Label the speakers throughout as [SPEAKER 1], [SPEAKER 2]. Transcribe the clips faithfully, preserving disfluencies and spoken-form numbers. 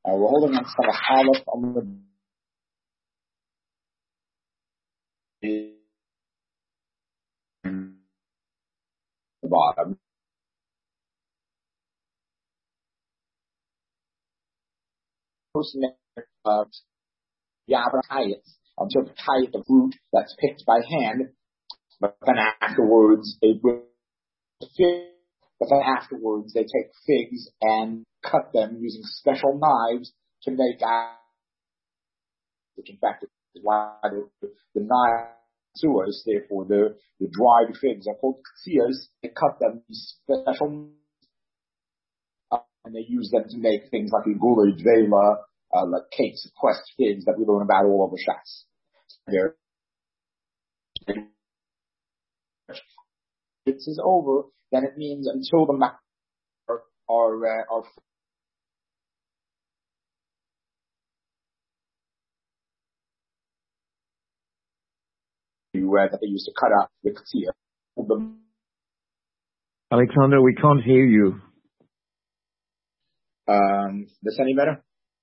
[SPEAKER 1] Uh, we're holding on Samach Aleph on the bottom. First uh, Yavra until the type of fruit that's picked by hand, but then afterwards they will fig, but then afterwards they take figs and cut them using special knives to make out, which in fact is why the, the knives, therefore the, the dried figs are called ksias. They cut them special uh, and they use them to make things like igula, dvela, uh, like cakes, quest figs that we learn about all over Shas. There, this is over, then it means until the mak are are, uh, are uh, that they used to cut out the ktsiya.
[SPEAKER 2] Alexander, we can't hear you.
[SPEAKER 1] Um, this any better?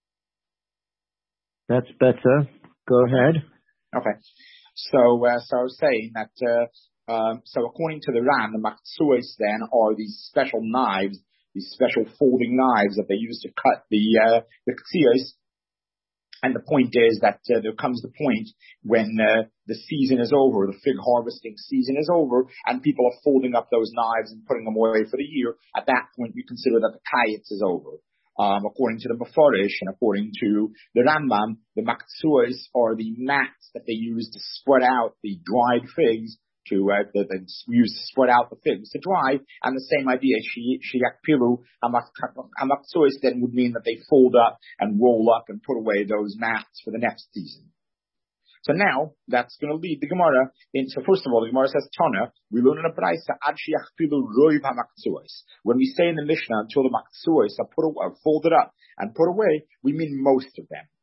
[SPEAKER 2] That's better. Go ahead.
[SPEAKER 1] Okay. So, uh, so I was saying that, uh, um, so according to the Ran, the maktsuos then are these special knives, these special folding knives that they use to cut the, uh, the ktsias. And the point is that, uh, there comes the point when, uh, the season is over, the fig harvesting season is over, and people are folding up those knives and putting them away for the year. At that point, we consider that the kayetz is over. Um, according to the Mefarish and according to the Rambam, the maktsuos are the mats that they use to spread out the dried figs to, uh, that they use to spread out the figs to dry. And the same idea, sheyakpilu hamaksuos then would mean that they fold up and roll up and put away those mats for the next season. So now, that's going to lead the Gemara into, first of all, the Gemara says, Tana, we learn in a Braisa, ad sheyakpilu roiv hamaksuos. When we say in the Mishnah, until the maksuos are put away, folded up and put away, we mean most of them.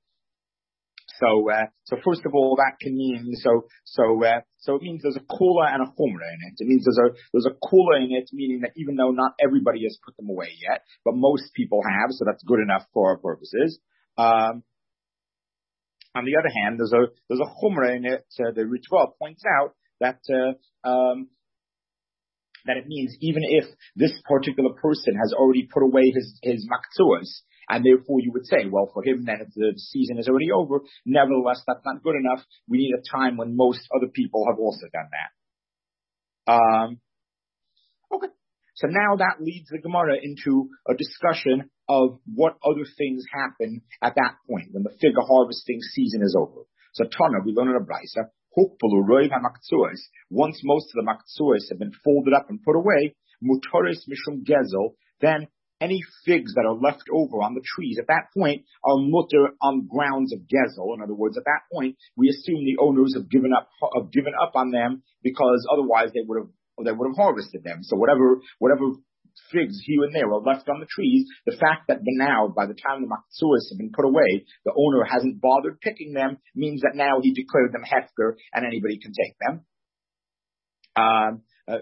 [SPEAKER 1] So, uh, so first of all, that can mean, so, so, uh, so it means there's a kula and a chumra in it. It means there's a, there's a kula in it, meaning that even though not everybody has put them away yet, but most people have, so that's good enough for our purposes. Um, On the other hand, there's a there's a chumrah in it. Uh, the Ritva points out that uh, um, that it means even if this particular person has already put away his his maktsuas, and therefore you would say, well, for him then if the season is already over, nevertheless that's not good enough. We need a time when most other people have also done that. Um, okay. So now that leads the Gemara into a discussion of what other things happen at that point when the fig harvesting season is over. So Tana, we learn in a Braisa, hukpulu roiv hamaksuos. Once most of the maktsuos have been folded up and put away, mutaris mishum gezel, then any figs that are left over on the trees at that point are mutter on grounds of gezel. In other words, at that point, we assume the owners have given up have given up on them because otherwise they would have they would have harvested them. So whatever, whatever figs here and there are left on the trees, the fact that now, by the time the maktsuos have been put away, the owner hasn't bothered picking them, means that now he declared them hefker and anybody can take them. Um, uh,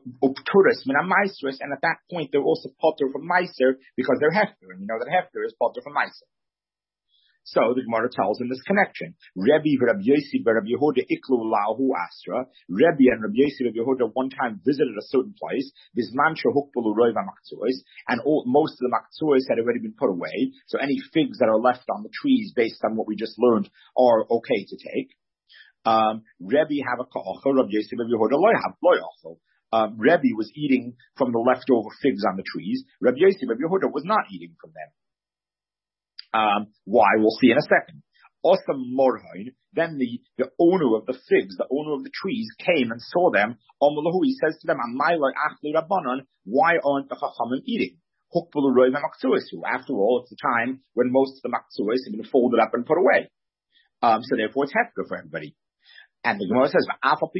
[SPEAKER 1] and at that point they're also potter from meiser because they're hefker, and you know that hefker is potter from meiser. So the Gemara tells in this connection, Rebbe Rabbi Yossi Rabbi Yehuda iklu lahu asra. Rebbe and Rabbi Yossi Rabbi Yehuda one time visited a certain place. Bisman shehukpulu roiv hamaksuos, and all, most of the maktsuos had already been put away. So any figs that are left on the trees, based on what we just learned, are okay to take. Um, Rebbe have a ka'achel. Rabbi Yossi Rabbi Yehuda loy have loy achel. Um, Rebbe was eating from the leftover figs on the trees. Rabbi Yossi Rabbi Yehuda was not eating from them. Um, why? We'll see in a second. Awesome morhain. Then the, the owner of the figs, the owner of the trees, came and saw them. Amalahu, he says to them, why aren't the chachamim eating? After all, it's the time when most of the maktsuos have been folded up and put away. Um, so therefore it's hefker for everybody. And the Gemara says,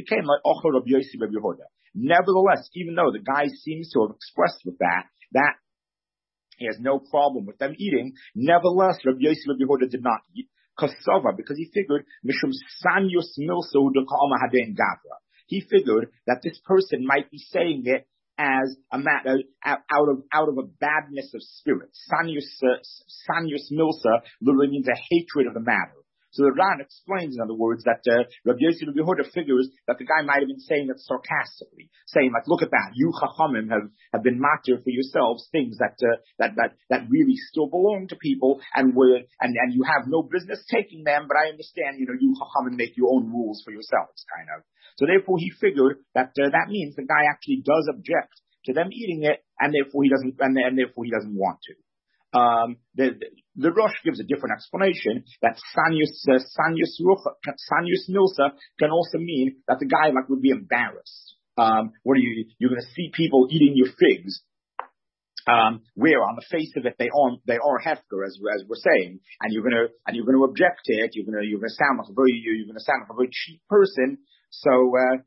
[SPEAKER 1] nevertheless, even though the guy seems to have expressed with that, that he has no problem with them eating, nevertheless, Rabbi Yossi Rabbi Yehuda did not eat, kasava, because he figured, mishum sanyus milso dekama haden gavra. He figured that this person might be saying it as a matter out of out of a badness of spirit. Sanius uh, Sanius Milsa literally means a hatred of the matter. So the Ran explains, in other words, that uh, Rabbi Yossi Rabbi Yehuda figures that the guy might have been saying it sarcastically, saying like, "Look at that, you Chachamim have have been matir for yourselves things that uh, that that that really still belong to people, and were and and you have no business taking them. But I understand, you know, you Chachamim make your own rules for yourselves, kind of." So therefore, he figured that uh, that means the guy actually does object to them eating it, and therefore he doesn't, and, and therefore he doesn't want to. Um, the, the, the Rosh gives a different explanation that Sanius, uh, Sanius, Sanius Milsa can also mean that the guy like would be embarrassed. Um, what are you, you're going to see people eating your figs, um, where on the face of it they are, they are hefker, as, as we're saying, and you're going to, and you're going to object to it, you're going to, you're going to sound like a very, you're going to sound like a very cheap person. So, uh,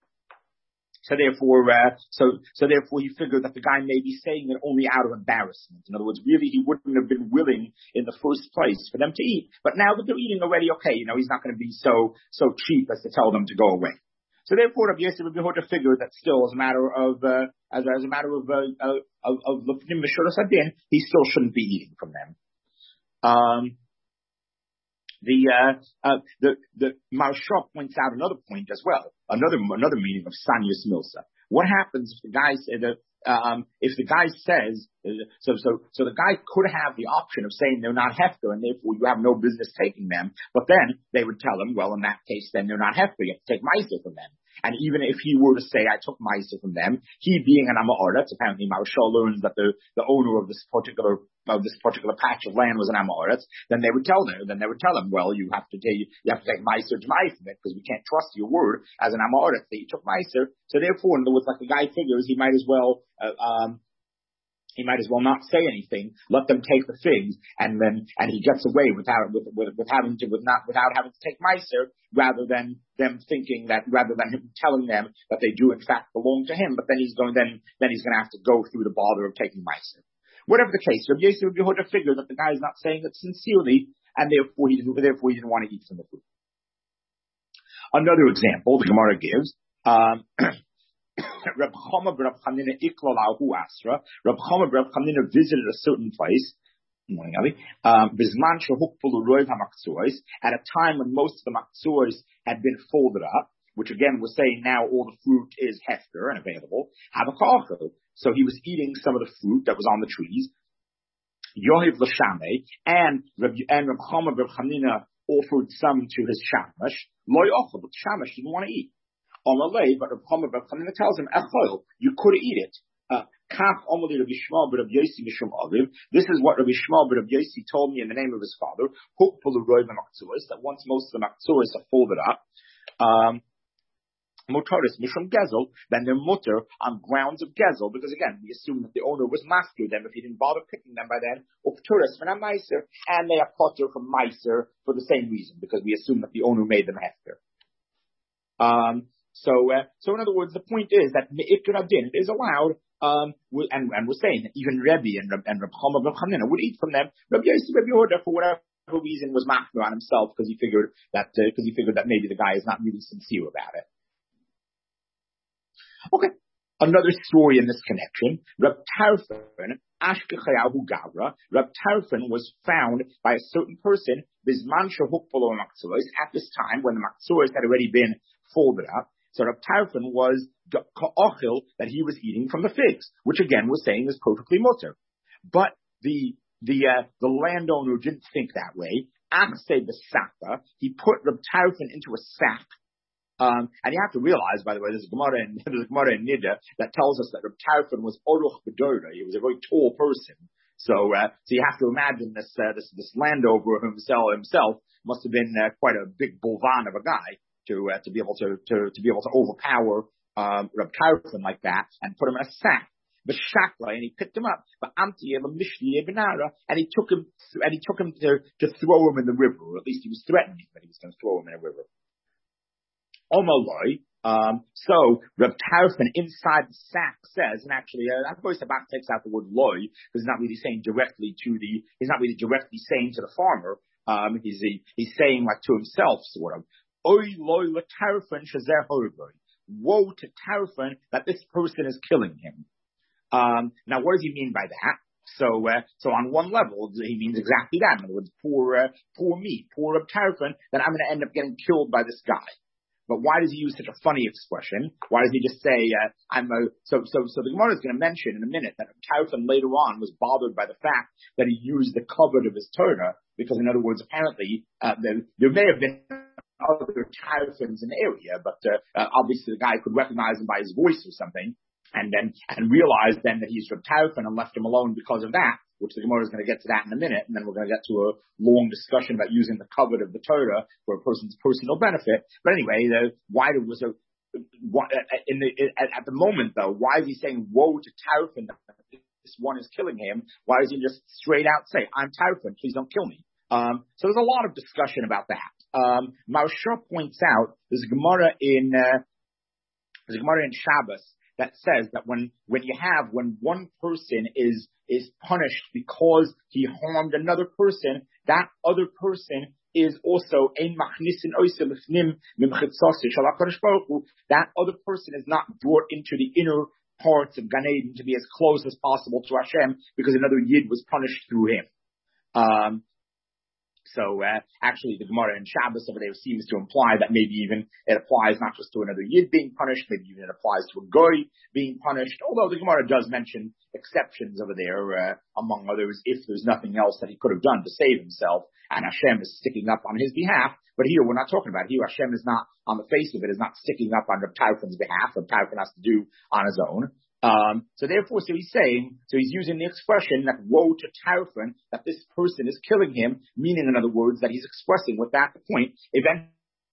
[SPEAKER 1] So therefore, uh, so so therefore, he figured that the guy may be saying it only out of embarrassment. In other words, really, he wouldn't have been willing in the first place for them to eat. But now that they're eating already, okay, you know, he's not going to be so so cheap as to tell them to go away. So therefore, Rabbi Yossi Rabbi Yehuda figured that still, as a matter of uh, as, as a matter of uh, of of Lefnim Meshuras Hadin, he still shouldn't be eating from them. Um. The uh, uh, the the Maharsha points out another point as well, another another meaning of Sanius Milsa. What happens if the guy uh, um, if the guy says uh, so so so the guy could have the option of saying they're not hefker and therefore you have no business taking them, but then they would tell him, well, in that case, then they're not hefker, you have to take meiser from them. And even if he were to say, I took meiser from them, he being an Amoritz, apparently Maharsha learns that the, the owner of this particular of this particular patch of land was an Amoritz, then they would tell them, then they would tell him, well, you have to take you have to take meiser jmai from it because we can't trust your word as an Amoritz that you took meiser. So therefore, in other words, like the guy figures, he might as well uh, um he might as well not say anything, let them take the figs, and then and he gets away without with with, with having to with not without having to take meiser, rather than them thinking that rather than him telling them that they do in fact belong to him, but then he's going then then he's going to have to go through the bother of taking meiser. Whatever the case, Rabbi Yossi Rabbi Yehuda figured that the guy is not saying it sincerely, and therefore he didn't therefore he didn't want to eat from the food. Another example the Gemara gives. Um, Reb Chama Reb Chanina Iklalahu Asra. Reb Chama Reb Chanina visited a certain place. Morning, Ali. Bisman Shehukpulu Roiv HaMakzuos, at a time when most of the Makzuos had been folded up, which again we're saying now all the fruit is hefker and available. Havakacho. So he was eating some of the fruit that was on the trees. Yohiv L'Shameh, and Reb and Reb Chama Reb Chanina offered some to his shamash. Lo yochel, but shamash didn't want to eat. Amalei, but Reb Chama Reb Chanina tells him, Echol, you could eat it. Kach Amalei Rabbi Shmuel Rabbi Yossi Mishum Aviv. This is what Rabbi Shmuel Rabbi Yossi told me in the name of his father. Hukpulu Roiv HaMakzuos, that once most of the Makzuos are folded up, um, Motaris Mishum Gezel, then they're mutter on grounds of Gezel, because again, we assume that the owner was master them if he didn't bother picking them by then, Upturis from Meiser, and they are potter from Meiser for the same reason, because we assume that the owner made them hefker. Um, so, uh, so in other words, the point is that Me'ikr Adin is allowed, um, and, and we're saying that even Rebbe and, and Reb Chama Reb Chanina would eat from them. Rabbi Yossi Rabbi Yehuda, for whatever reason, was machmir on himself, because he figured that, because uh, he figured that maybe the guy is not really sincere about it. Okay, another story in this connection. Reb Tarfon, Ashkechayahu Gavra, Reb Tarfon was found by a certain person, Bisman Shehukpolo Makzuos, at this time when the Makzuos had already been folded up. So Reb Tarfon was ka'ochil, that he was eating from the figs, which again we're saying is perfectly mutter. But the the uh, the landowner didn't think that way. Achse b'saka, he put Reb Tarfon into a sack. Um, and you have to realize, by the way, there's a Gemara in, there's a Gemara in Nida that tells us that Reb Tarfon was Oruch B'Dora. He was a very tall person. So, uh, so you have to imagine this, uh, this, this landowner himself, himself must have been uh, quite a big bulvan of a guy to, uh, to be able to, to, to be able to overpower, um, Reb Tarfon like that and put him in a sack. But Shakla, and he picked him up, but Amti and he took him, and he took him to, to throw him in the river, or at least he was threatening that he was going to throw him in a river. Omaloi, um, so Reb Tarfon inside the sack says, and actually, uh, of course, the back takes out the word loy, because he's not really saying directly to the, he's not really directly saying to the farmer, um, he's, he, he's saying like to himself, sort of, Oy loy le Tarfon shazer horoboy. woe to Tarfon that this person is killing him. Um, now, what does he mean by that? So, uh, so on one level, he means exactly that. In other words, poor, uh, poor me, poor Tarfon, that I'm going to end up getting killed by this guy. But why does he use such a funny expression? Why does he just say, uh, I'm a, so, so, so the Gemara is going to mention in a minute that Tarfon later on was bothered by the fact that he used the cover of his Torah, because in other words, apparently, uh, there, there may have been other Tarfons in the area, but, uh, uh, obviously the guy could recognize him by his voice or something. And then, and realized then that he's from Tarfon and left him alone because of that, which the Gemara is going to get to that in a minute, and then we're going to get to a long discussion about using the covet of the Torah for a person's personal benefit. But anyway, the, why there was a, what, in the, at, at the moment though, why is he saying woe to Tarfon that this one is killing him? Why does he just straight out say, I'm Tarfon, please don't kill me? Um, so there's a lot of discussion about that. Um, Maharsha points out there's a Gemara in, uh, there's a Gemara in Shabbos that says that when, when you have, when one person is, is punished because he harmed another person, that other person is also ein machnisin oisel lifnim mimchitzasi shalakadosh baruch hu. That other person is not brought into the inner parts of Gan Eden to be as close as possible to Hashem because another yid was punished through him. Um, So, uh, actually the Gemara in Shabbos over there seems to imply that maybe even it applies not just to another Yid being punished, maybe even it applies to a Goy being punished, although the Gemara does mention exceptions over there, uh, among others, if there's nothing else that he could have done to save himself, and Hashem is sticking up on his behalf. But here we're not talking about it. Here Hashem is not, on the face of it, is not sticking up on Reb Tarfon's behalf. Reb Tarfon has to do on his own. Um, so therefore, so he's saying, so he's using the expression that woe to Tarfon, that this person is killing him, meaning in other words, that he's expressing with that point, eventually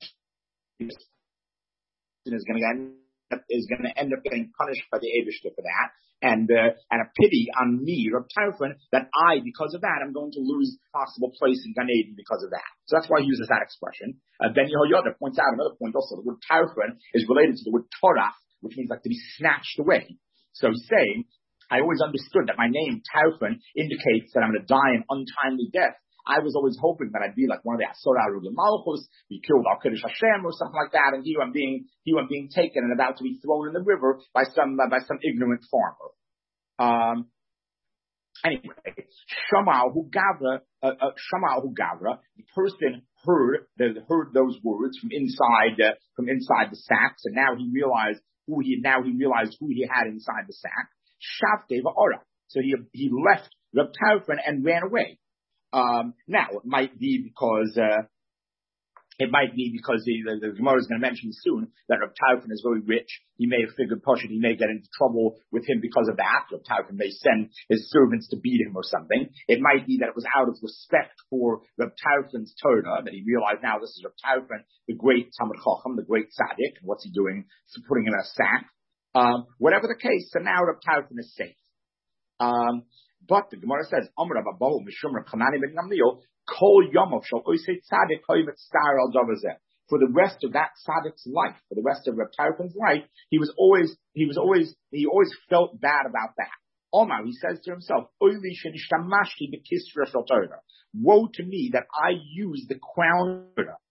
[SPEAKER 1] is going to end up, is going to end up getting punished by the Eibishter for that, and, uh, and a pity on me, Reb Tarfon, that I, because of that, I'm going to lose possible place in Gan Eden because of that. So that's why he uses that expression. Uh, Ben Yehoyada points out another point also, the word Tarfon is related to the word Torah, which means like to be snatched away. So he's saying, I always understood that my name, Tarfon, indicates that I'm going to die an untimely death. I was always hoping that I'd be like one of the Asor Arugim Malchus, be killed al Kiddush Hashem or something like that, and here I'm being, here I'm being taken and about to be thrown in the river by some, uh, by some ignorant farmer. Um, anyway, Shamal hu Gavra, uh, uh, Shamal hu Gavra, the person heard, the, heard those words from inside, uh, from inside the sacks, and now he realized who he, now he realized who he had inside the sack. Shavte va'ora. So he, he left Reb Tarfon and ran away. Um, now it might be because, uh, it might be because the, the, the Gemara is going to mention soon that Reb Tarfon is very rich. He may have figured, Pashut, he may get into trouble with him because of that. Reb Tarfon may send his servants to beat him or something. It might be that it was out of respect for Reb Tarfon's Torah that he realized now this is Reb Tarfon, the great Talmid Chacham, the great tzaddik. What's he doing? He's putting him in a sack. Um, whatever the case, so now Reb Tarfon is safe. Um, but the Gemara says, Amr Ababahu Mishum Reb Chanani ben Gamliel, Kol Yomov Shal Oisei Tzadik Hoyim Et Star Al Davazeh. For the rest of that tzaddik's life, for the rest of Reb Tarfon's life, he was always, he was always, he always felt bad about that. Omar, he says to himself, Oili Shenishtamashi B'Kisra Shal Torah. Woe to me that I use the crown of Torah.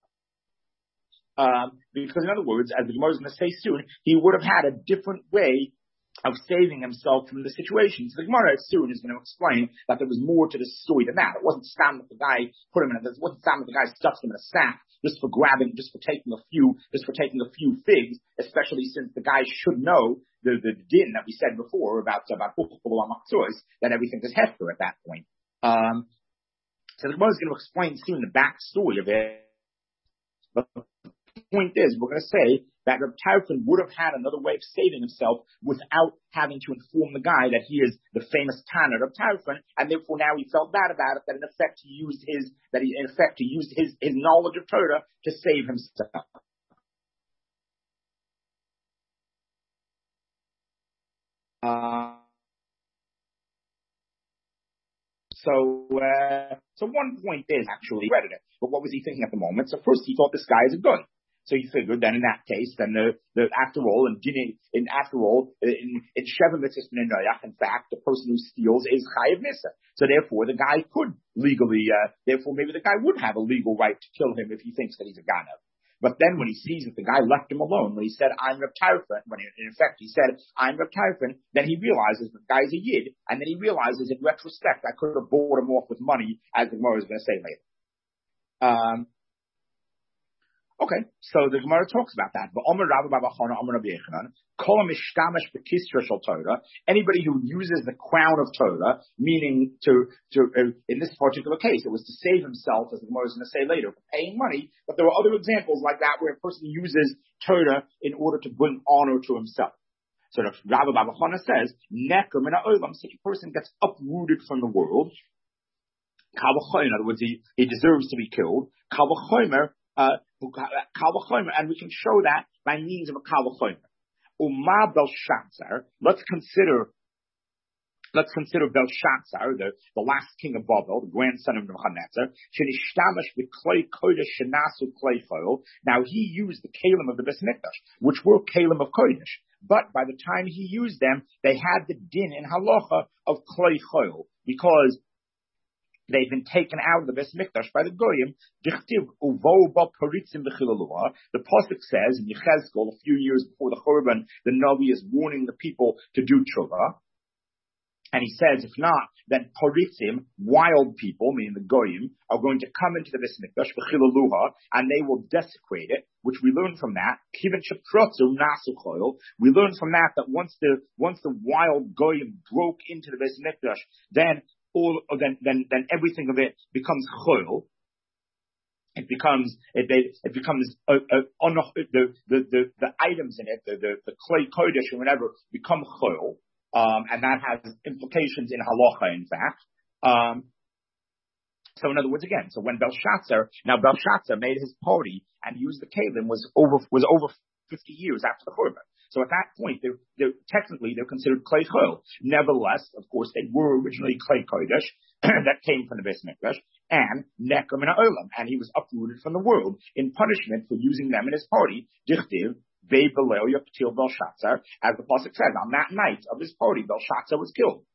[SPEAKER 1] Um, because in other words, as the Gemara is going to say soon, he would have had a different way of saving himself from the situation. So the Gemara soon is going to explain that there was more to the story than that. It wasn't Stam that the guy put him in, it wasn't Stam that the guy stuffed him in a sack just for grabbing, just for taking a few, just for taking a few figs, especially since the guy should know the, the din that we said before about, about that everything is hefker at that point. Um, so the Gemara is going to explain soon the backstory of it. But the point is, we're going to say that Reb Tarfon would have had another way of saving himself without having to inform the guy that he is the famous Tanner of Tarfon, and therefore now he felt bad about it, that in effect he used his, that he in effect he used his, his knowledge of Torah to save himself. Uh, so, uh, so one point is actually, he read it, but what was he thinking at the moment? So first he thought this guy is a good. So he figured then in that case, then the, the after all, in, in after all, in, in Sheva Mitzvahs Ben Noach, in fact, the person who steals is Chayiv Nisa. So therefore, the guy could legally, uh, therefore maybe the guy would have a legal right to kill him if he thinks that he's a Ganav. But then when he sees that the guy left him alone, when he said, I'm Reb Tarfon, when in effect he said, I'm Reb Tarfon, then he realizes the guy's a Yid, and then he realizes in retrospect, I could have bought him off with money, as the Gemara is going to say later. Um, Okay, so the Gemara talks about that. But anybody who uses the crown of Torah, meaning to, to uh, in this particular case, it was to save himself, as the Gemara is going to say later, for paying money. But there are other examples like that where a person uses Torah in order to bring honor to himself. So the Rabbi Baba Chana says, Neker min ha'olam, such a person gets uprooted from the world. In other words, he, he deserves to be killed. Uh, and we can show that by means of a Kal V'chomer. Uma Belshazzar, let's consider, let's consider Belshazzar, the, the last king of Babel, the grandson of Nebuchadnezzar. Now he used the Kalim of the Beis Mikdash, which were Kalim of Kodesh. But by the time he used them, they had the din in halacha of Klei Choil, because they've been taken out of the Beis Mikdash by the Goyim. The Pasuk says in Yechezkel, a few years before the Churban, the Navi is warning the people to do tshuva. And he says, if not, then Paritzim, wild people, meaning the Goyim, are going to come into the Beis Mikdash, and they will desecrate it, which we learn from that. We learn from that that once the, once the wild Goyim broke into the Beis Mikdash, then all, then, then, then everything of it becomes choil. It becomes, it, it becomes, uh, uh, on the, the, the, the items in it, the, the, the clay kodesh or whatever, become choil. Um, and that has implications in halacha, in fact. Um, so in other words, again, so when Belshazzar, now Belshazzar made his party and used the kalim was over, was over fifty years after the Churban. So at that point, they're, they're technically they're considered clay choil. Nevertheless, of course, they were originally clay kodesh that came from the Beis Mikdash, and neker min ha'olam, and he was uprooted from the world in punishment for using them in his party. Dichtiv ve'beleo yaktil Belshazzar, as the pasuk says, on that night of his party, Belshazzar was killed.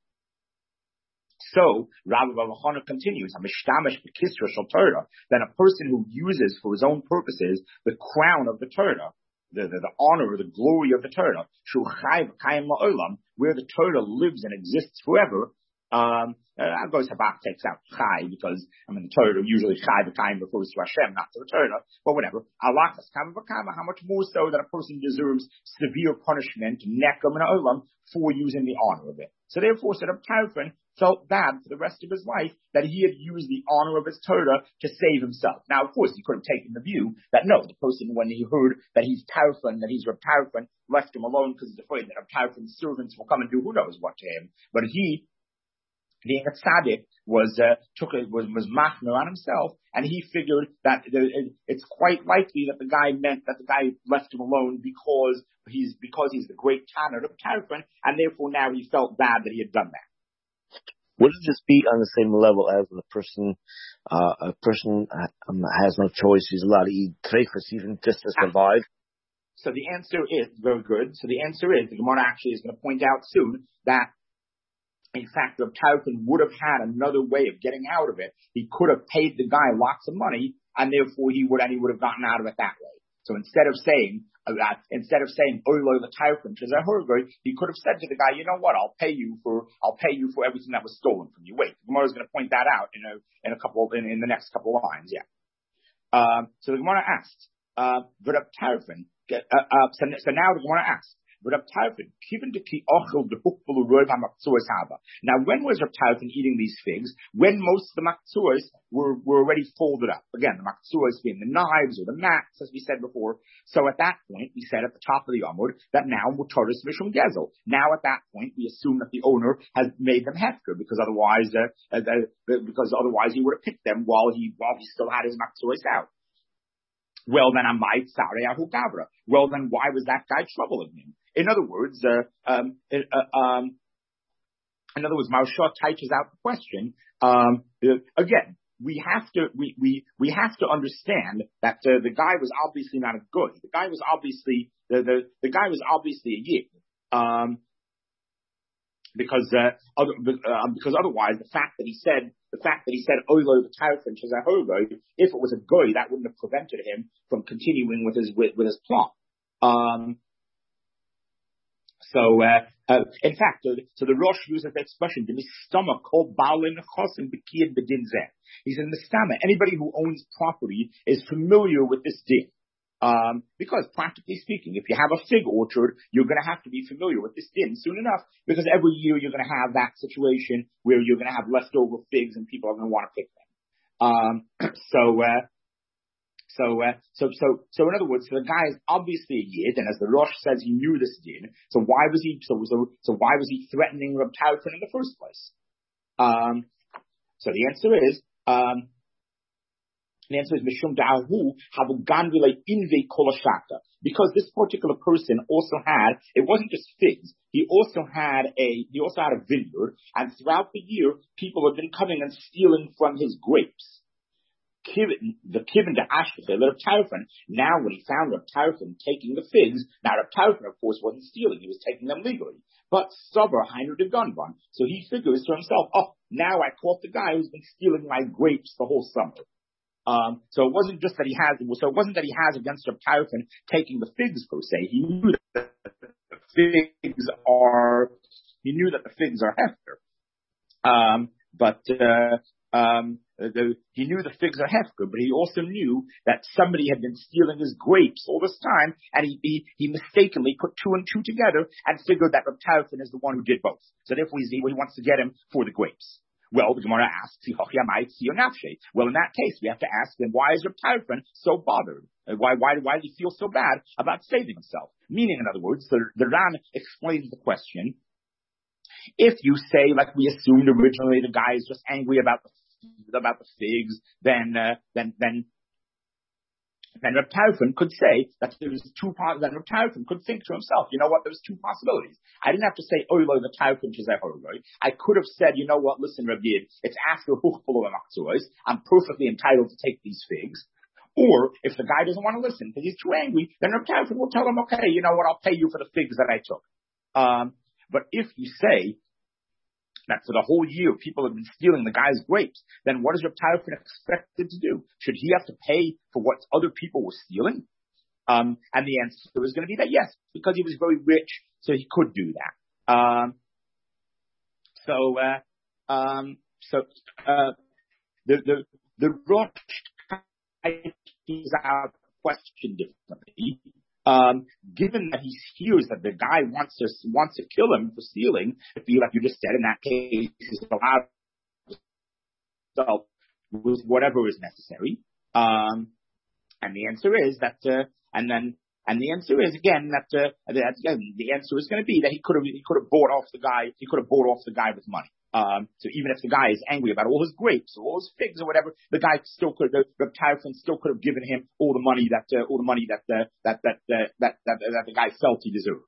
[SPEAKER 1] So Rabbi Baba Chana continues, then a person who uses for his own purposes the crown of the Torah, The, the, the honor or the glory of the Torah, where the Torah lives and exists forever. Um, uh, goes Habak takes out Chai because, I mean, the Torah usually Chai V'Kayim refers to Hashem, not to the Torah, but whatever. Alachas Kama V'Kama, how much more so that a person deserves severe punishment, Nekem and Olam, for using the honor of it. So therefore, Reb Tarfon felt bad for the rest of his life that he had used the honor of his Torah to save himself. Now, of course, he could have taken the view that no, the person, when he heard that he's Tarfon, that he's Reb Tarfon, left him alone because he's afraid that Reb Tarfon's servants will come and do who knows what to him. But he, being a tzaddik, was uh, took it was was machmir on himself, and he figured that it, it's quite likely that the guy meant that the guy left him alone because he's because he's the great Tanner of Tarfon, and therefore now he felt bad that he had done that.
[SPEAKER 2] Wouldn't this be on the same level as when a person uh, a person um, has no choice? He's allowed to eat treifas even just to survive.
[SPEAKER 1] So the answer is very good. So the answer is the Gemara actually is going to point out soon that, in fact, Reb Tarfon would have had another way of getting out of it. He could have paid the guy lots of money, and therefore he would and he would have gotten out of it that way. So instead of saying uh, instead of saying Oilo the Tarfon to Zahurgoy, he could have said to the guy, you know what, I'll pay you for I'll pay you for everything that was stolen from you. Wait, the Gemara is going to point that out in a in a couple in, in the next couple of lines. Yeah. Um, so the Gemara asks, uh, Reb Tarfon. Uh, uh, so, so now the Gemara asks, Reb Tarfon, now when was Reb Tarfon eating these figs? When most of the maktsuos were, were already folded up. Again, the maktsuos being the knives or the mats, as we said before. So at that point, we said at the top of the Amud that now mutaris mishum gezel. Now at that point, we assume that the owner has made them hefker, because otherwise, uh, uh, uh, because otherwise he would have picked them while he while he still had his maktsuos out. Well then, Amait Sareyahu Gavra. Well then, why was that guy troubling him? In other words, uh, um, uh, um, in other words, Marsha touches out the question. Um, uh, again, we have to we we we have to understand that uh, the guy was obviously not a good. The guy was obviously the the, the guy was obviously a yid. Um, Because uh, other, uh, because otherwise, the fact that he said the the fact that he said Oilo v'Tarfin Shazahogoi, if it was a goy, that wouldn't have prevented him from continuing with his with, with his plot. Um, so, uh, uh, in fact, uh, so the Rosh uses the expression, the mistama called Balin Chosim B'kiyad B'dinzeh. He said, mistama, anybody who owns property is familiar with this din. Um, because practically speaking, if you have a fig orchard, you're going to have to be familiar with this din soon enough, because every year you're going to have that situation where you're going to have leftover figs and people are going to want to pick them. Um, so, uh, so, uh, so, so, so in other words, so the guy is obviously a yid, and as the Rosh says, he knew this din. So why was he, so, so, so why was he threatening Reb Tarfon in the first place? Um, so the answer is, um, The answer is Mishum Da'ahu Havugan Vile Inve Kolashaka. Because this particular person also had, it wasn't just figs, he also had a, he also had a vineyard, and throughout the year, people had been coming and stealing from his grapes. Kivin, the Kivin to Ashkefel, Reb Tarfon, now when he found Reb Tarfon taking the figs, now Reb Tarfon, of course, wasn't stealing, he was taking them legally. But Stover Heiner de Gunbon. So he figures to himself, oh, now I caught the guy who's been stealing my grapes the whole summer. Um, so it wasn't just that he has, so it wasn't that he has against Reb Tarfon taking the figs per se. He knew that the figs are, he knew that the figs are hefker. Um, but, uh, um, the, he knew the figs are hefker, but he also knew that somebody had been stealing his grapes all this time, and he, he, he mistakenly put two and two together and figured that Reb Tarfon is the one who did both. So therefore he, he wants to get him for the grapes. Well, the Gemara asks, well, in that case, we have to ask then, why is Reb Tarfon so bothered? Why, why, why does he feel so bad about saving himself? Meaning, in other words, the, the Ran explains the question. If you say, like we assumed originally, the guy is just angry about the, about the figs, then, uh, then, then, then Reb Tarfon could say that there's two, then Reb Tarfon could think to himself, you know what, there's two possibilities. I didn't have to say, Oilo the Tarfon Shazahogoi. I could have said, you know what, listen, Reb Yid, it's after Huchpolo and Makzuos. I'm perfectly entitled to take these figs. Or, if the guy doesn't want to listen because he's too angry, then Reb Tarfon will tell him, okay, you know what, I'll pay you for the figs that I took. Um, but if you say, that for the whole year people have been stealing the guy's grapes, then what is Reb Tarfon expected to do? Should he have to pay for what other people were stealing? Um, and the answer is going to be that yes, because he was very rich, so he could do that. Um, so, uh, um, so, uh, the, the, the Rosh is our question differently. Um, given that he hears that the guy wants to wants to kill him for stealing, if you like you just said in that case, he's allowed himself with whatever is necessary. Um, and the answer is that, uh, and then, and the answer is again that, uh, that again, the answer is going to be that he could have he could have bought off the guy. He could have bought off the guy with money. Um, so even if the guy is angry about all his grapes or all his figs or whatever, the guy still could, the, the Tarfon still could have given him all the money that, uh, all the money that, uh, that, that, uh, that, that, that the guy felt he deserved.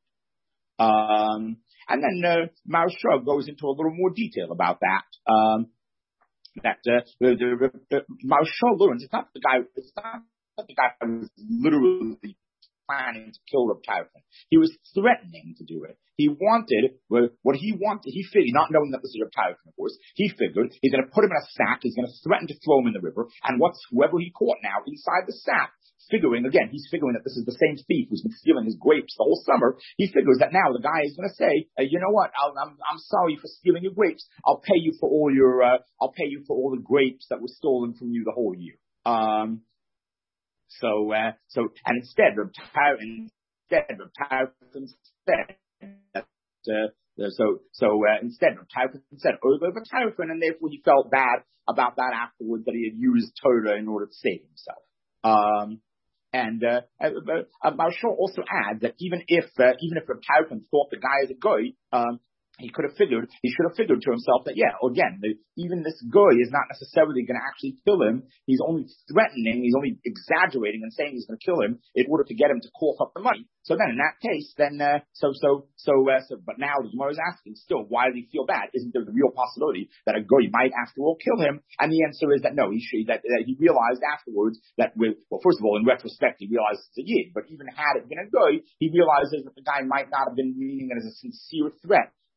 [SPEAKER 1] Um, and then, uh, Maharsha goes into a little more detail about that. Um, that, uh, the, the, the Maharsha learns it's not the guy, it's not that the guy was literally planning to kill Reb Tarfon. He was threatening to do it. He wanted, well, what he wanted, he figured, not knowing that this is Reb Tarfon, of course, he figured he's going to put him in a sack, he's going to threaten to throw him in the river, and what's whoever he caught now inside the sack, figuring, again, he's figuring that this is the same thief who's been stealing his grapes the whole summer, he figures that now the guy is going to say, hey, you know what, I'll, I'm, I'm sorry for stealing your grapes, I'll pay you for all your, uh, I'll pay you for all the grapes that were stolen from you the whole year. Um, So, uh, so, and instead, Reb Tarfon, instead, Reb Tarfon said, that, uh, so, so, uh, instead, Reb Tarfon said, over Reb Tarfon, and therefore he felt bad about that afterwards, that he had used Torah in order to save himself. Um, and, uh, uh, uh Maharsha also adds that even if, uh, even if Reb Tarfon thought the guy is a goy, um, he could have figured, he should have figured to himself that, yeah, again, the, even this guy is not necessarily going to actually kill him. He's only threatening, he's only exaggerating and saying he's going to kill him in order to get him to cough up the money. So then in that case, then, uh, so, so, so, uh, so, but now the Gemara is asking still, why does he feel bad? Isn't there the real possibility that a guy might after all kill him? And the answer is that no, he should, that, that he realized afterwards that with, well, first of all, in retrospect, he realized it's a yid, but even had it been a guy, he realizes that the guy might not have been meaning it as a sincere threat.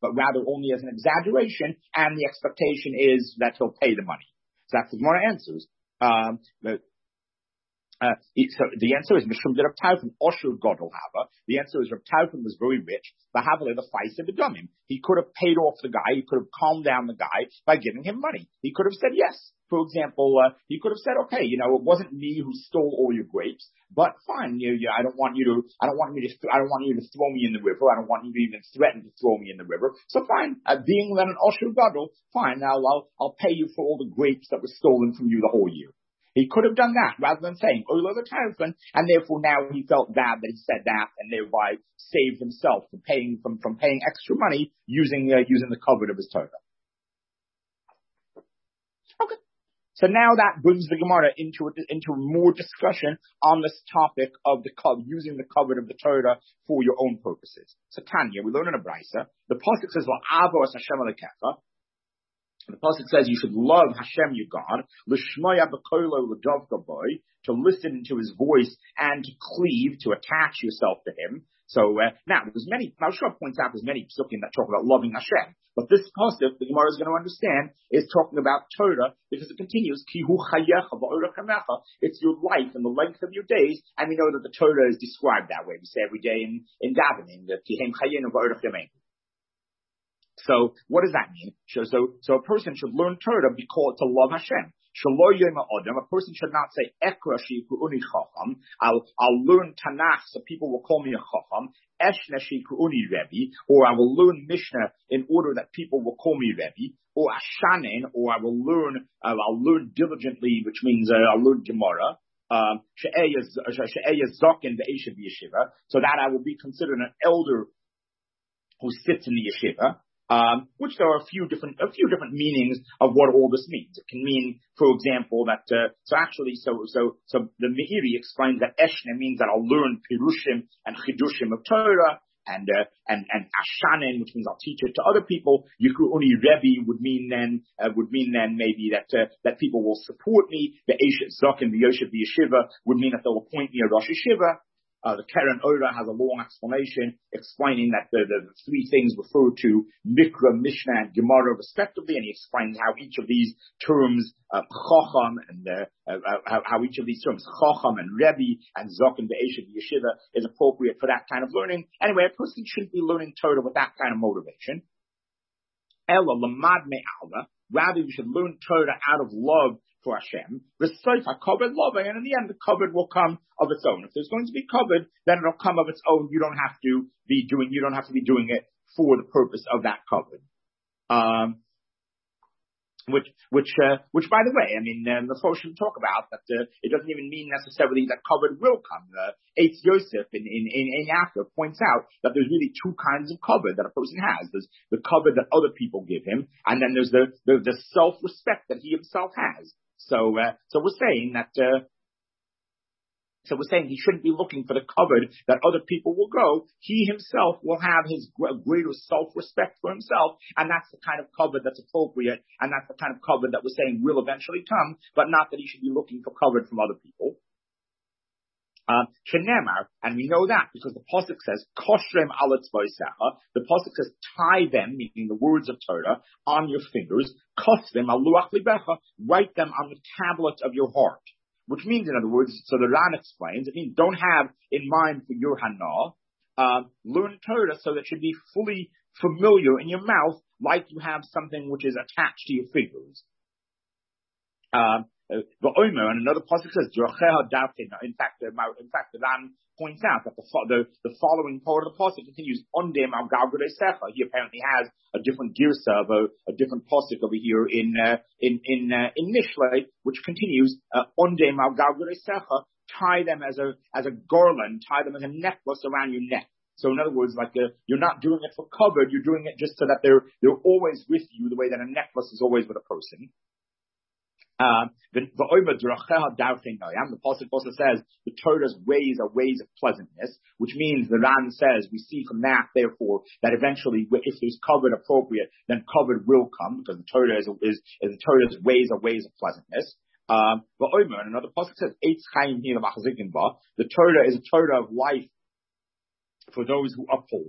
[SPEAKER 1] but rather only as an exaggeration, and the expectation is that he'll pay the money. So that's the Gemara answers. Um, the, Uh, so the answer is Mishum Rav Tarfon Oshur Godol Hava. The answer is Rav Tarfon was very rich. Bahavale the Feis of Bedumim. He could have paid off the guy. He could have calmed down the guy by giving him money. He could have said yes. For example, uh, he could have said, okay, you know, it wasn't me who stole all your grapes, but fine, you, you, I don't want you to, I don't want me to, th- I don't want you to throw me in the river. I don't want you to even threaten to throw me in the river. So fine, uh, being that an Oshur Godol, fine. Now I'll, I'll pay you for all the grapes that were stolen from you the whole year. He could have done that rather than saying, Ola the Tarfon, and therefore now he felt bad that he said that and thereby saved himself from paying, from, from paying extra money using, uh, using the cover of his Torah. Okay. So now that brings the Gemara into, into more discussion on this topic of the cover, using the cover of the Torah for your own purposes. So Tanya, we learn in a Brisa, the Pasuk says, La'avo as Hashem Alekecha. The Pasuk says you should love Hashem, your God, l'shmoya b'koilo l'dovka boy, to listen to his voice and to cleave, to attach yourself to him. So uh, now there's many. Malshah points out there's many psukim that talk about loving Hashem, but this pasuk the Gemara is going to understand is talking about Torah because it continues ki hu chayecha v'orechamecha. It's your life and the length of your days, and we know that the Torah is described that way. We say every day in in davening that ki hem chayenu v'orechamecha. So what does that mean? So, so, so a person should learn Torah because to love Hashem. A person should not say, Ekra shiku uni chacham. I'll, I'll learn Tanakh so people will call me a chacham. Eshna shiku uni Rebbe. Or I will learn Mishnah in order that people will call me Rebbe. Or Ashanen, or I will learn, uh, I'll learn diligently, which means uh, I'll learn Gemara. Um, so that I will be considered an elder who sits in the yeshiva. Um, which there are a few different, a few different meanings of what all this means. It can mean, for example, that, uh, so actually, so, so, so the Meiri explains that Eshne means that I'll learn Pirushim and Chidushim of Torah, and, uh, and, and Ashanen, which means I'll teach it to other people. Yikru Uni Rebbe would mean then, uh, would mean then maybe that, uh, that people will support me. The Eshet Zaken, the Yoshev, the Yeshiva would mean that they'll appoint me a Rosh Yeshiva. Uh, the Keren Ora has a long explanation explaining that the, the, the three things refer to Mikra, Mishnah, and Gemara respectively, and he explains how each of these terms, uh, Chacham, and uh, uh, how, how each of these terms, Chacham and Rebbe and Zokin, the Eshet, the Yeshiva, is appropriate for that kind of learning. Anyway, a person shouldn't be learning Torah with that kind of motivation. Ella Lamad Me'alva, rather you should learn Torah out of love for Hashem, the Sofa covered loving, and in the end the covered will come of its own. If there's going to be covered, then it'll come of its own. You don't have to be doing, you don't have to be doing it for the purpose of that covered. Um, which, which, uh, which by the way, I mean, um, the Foshim talk about that, uh, it doesn't even mean necessarily that covered will come. Uh, Eitz Yosef in, in, in, in Yaakov points out that there's really two kinds of covered that a person has. There's the covered that other people give him, and then there's the, the, the self-respect that he himself has. So, uh, so we're saying that, uh, so we're saying he shouldn't be looking for the covered that other people will go. He himself will have his greater self-respect for himself, and that's the kind of covered that's appropriate, and that's the kind of covered that we're saying will eventually come, but not that he should be looking for covered from other people. Uh, and we know that because the Pasuk says, Koshrem alatz boisecha, the Pasuk says, tie them, meaning the words of Torah, on your fingers, kosvim al luach libecha, write them on the tablet of your heart. Which means, in other words, so the Ran explains, it means don't have in mind for your hana, uh, learn Torah so that it should be fully familiar in your mouth, like you have something which is attached to your fingers. Um, Uh, the Omer and another pasuk says, in fact, uh, in fact, the Ran points out that the, the, the following part of the pasuk continues, Ondem al galgulei secha. He apparently has a different girsa of a, a different pasuk over here in, uh, in, in, uh, in Mishlei, which continues, Ondem al galgulei secha, tie them as a, as a garland, tie them as a necklace around your neck. So in other words, like, uh, you're not doing it for covered, you're doing it just so that they're, they're always with you the way that a necklace is always with a person. Uh, the the Pasuk also says the Torah's ways are ways of pleasantness, which means the Ran says we see from that, therefore, that eventually, if there's covered appropriate, then covered will come because the Torah is, is, is the Torah's ways are ways of pleasantness. Um, but and another Pasuk says Eitz Chaim the Torah is a Torah of life for those who uphold it.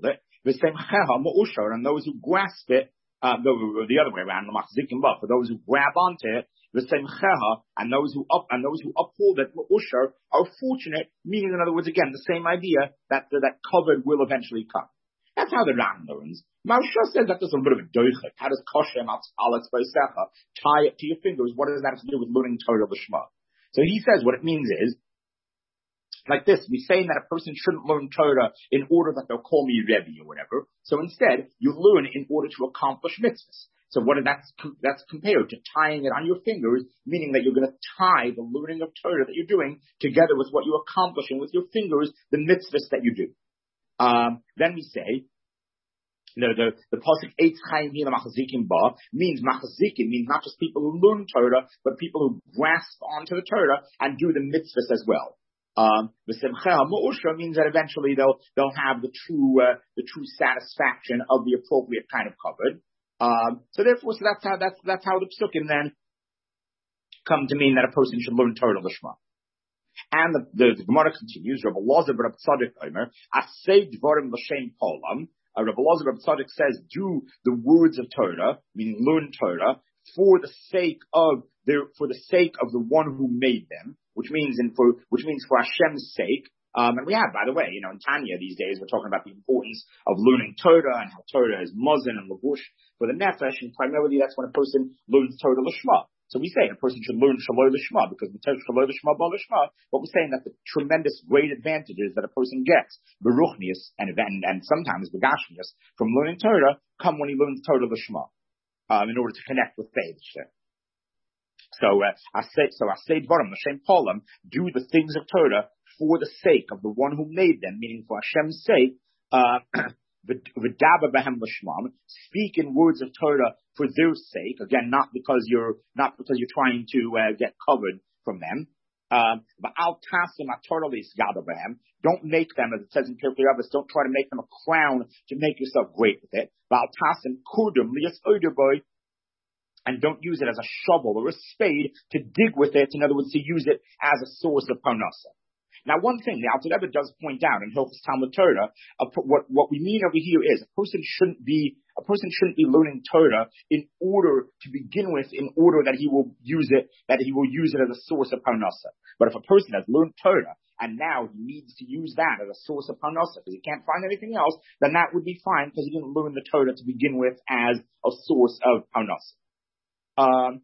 [SPEAKER 1] and those who grasp it, uh, the, the other way around, for those who grab onto it, and those who up and those who uphold it, are fortunate. Meaning, in other words, again, the same idea that uh, that covered will eventually come. That's how the Ram learns. Maharsha says that there's a bit of a doichet. How does kosher aletz beisecha tie it to your fingers? What does that have to do with learning Torah l'shma? So he says what it means is like this: we're saying that a person shouldn't learn Torah in order that they'll call me Rebbe or whatever. So instead, you learn in order to accomplish mitzvahs. So what that's that's compared to tying it on your fingers, meaning that you're going to tie the learning of Torah that you're doing together with what you're accomplishing with your fingers, the mitzvahs that you do. Um, then we say, you know, the the pasuk Eitz Chaim Hila Machazikim Ba means machazikim means not just people who learn Torah, but people who grasp onto the Torah and do the mitzvahs as well. Um, the Simcha Mu'usha means that eventually they'll they'll have the true uh, the true satisfaction of the appropriate kind of covered. Um, so therefore, so that's how that's that's how the psukim then come to mean that a person should learn Torah l'shma. And the, the, the Gemara continues. Rabbi Elazar ben Tzadik Omer, Asay dvarim l'shem polam. Rabbi Elazar ben Tzadik says, do the words of Torah, meaning learn Torah, for the sake of their for the sake of the one who made them, which means in for which means for Hashem's sake. Um, and we have, by the way, you know, in Tanya these days, we're talking about the importance of learning Torah and how Torah is muzzin and lavush for the nefesh, and primarily that's when a person learns Torah l'shma. So we say a person should learn shaloi l'shma because the Torah shaloi l'shma ba l'shma, but we're saying that the tremendous great advantages that a person gets, beruchnius and, and, and sometimes begashnius, from learning Torah come when he learns Torah l'shma, um, in order to connect with faith. So, uh, I say, so I say dvarim l'shem polam, do the things of Torah for the sake of the one who made them, meaning for Hashem's sake, uh, v'daba b'hem l'shmam, speak in words of Torah for their sake, again, not because you're, not because you're trying to, uh, get covered from them. V'al tasim ha-Torah l'isgada b'hem, don't make them, as it says in Pirkei Avos, don't try to make them a crown to make yourself great with it. V'al tasim kudum liyas oiderboy, and don't use it as a shovel or a spade to dig with it, in other words, to use it as a source of parnasa. Now, one thing the Alter Rebbe does point out in Hilchos Talmud Torah, uh, what what we mean over here is a person shouldn't be a person shouldn't be learning Torah in order to begin with, in order that he will use it that he will use it as a source of parnasa. But if a person has learned Torah and now he needs to use that as a source of parnasa because he can't find anything else, then that would be fine because he didn't learn the Torah to begin with as a source of parnasa. Um,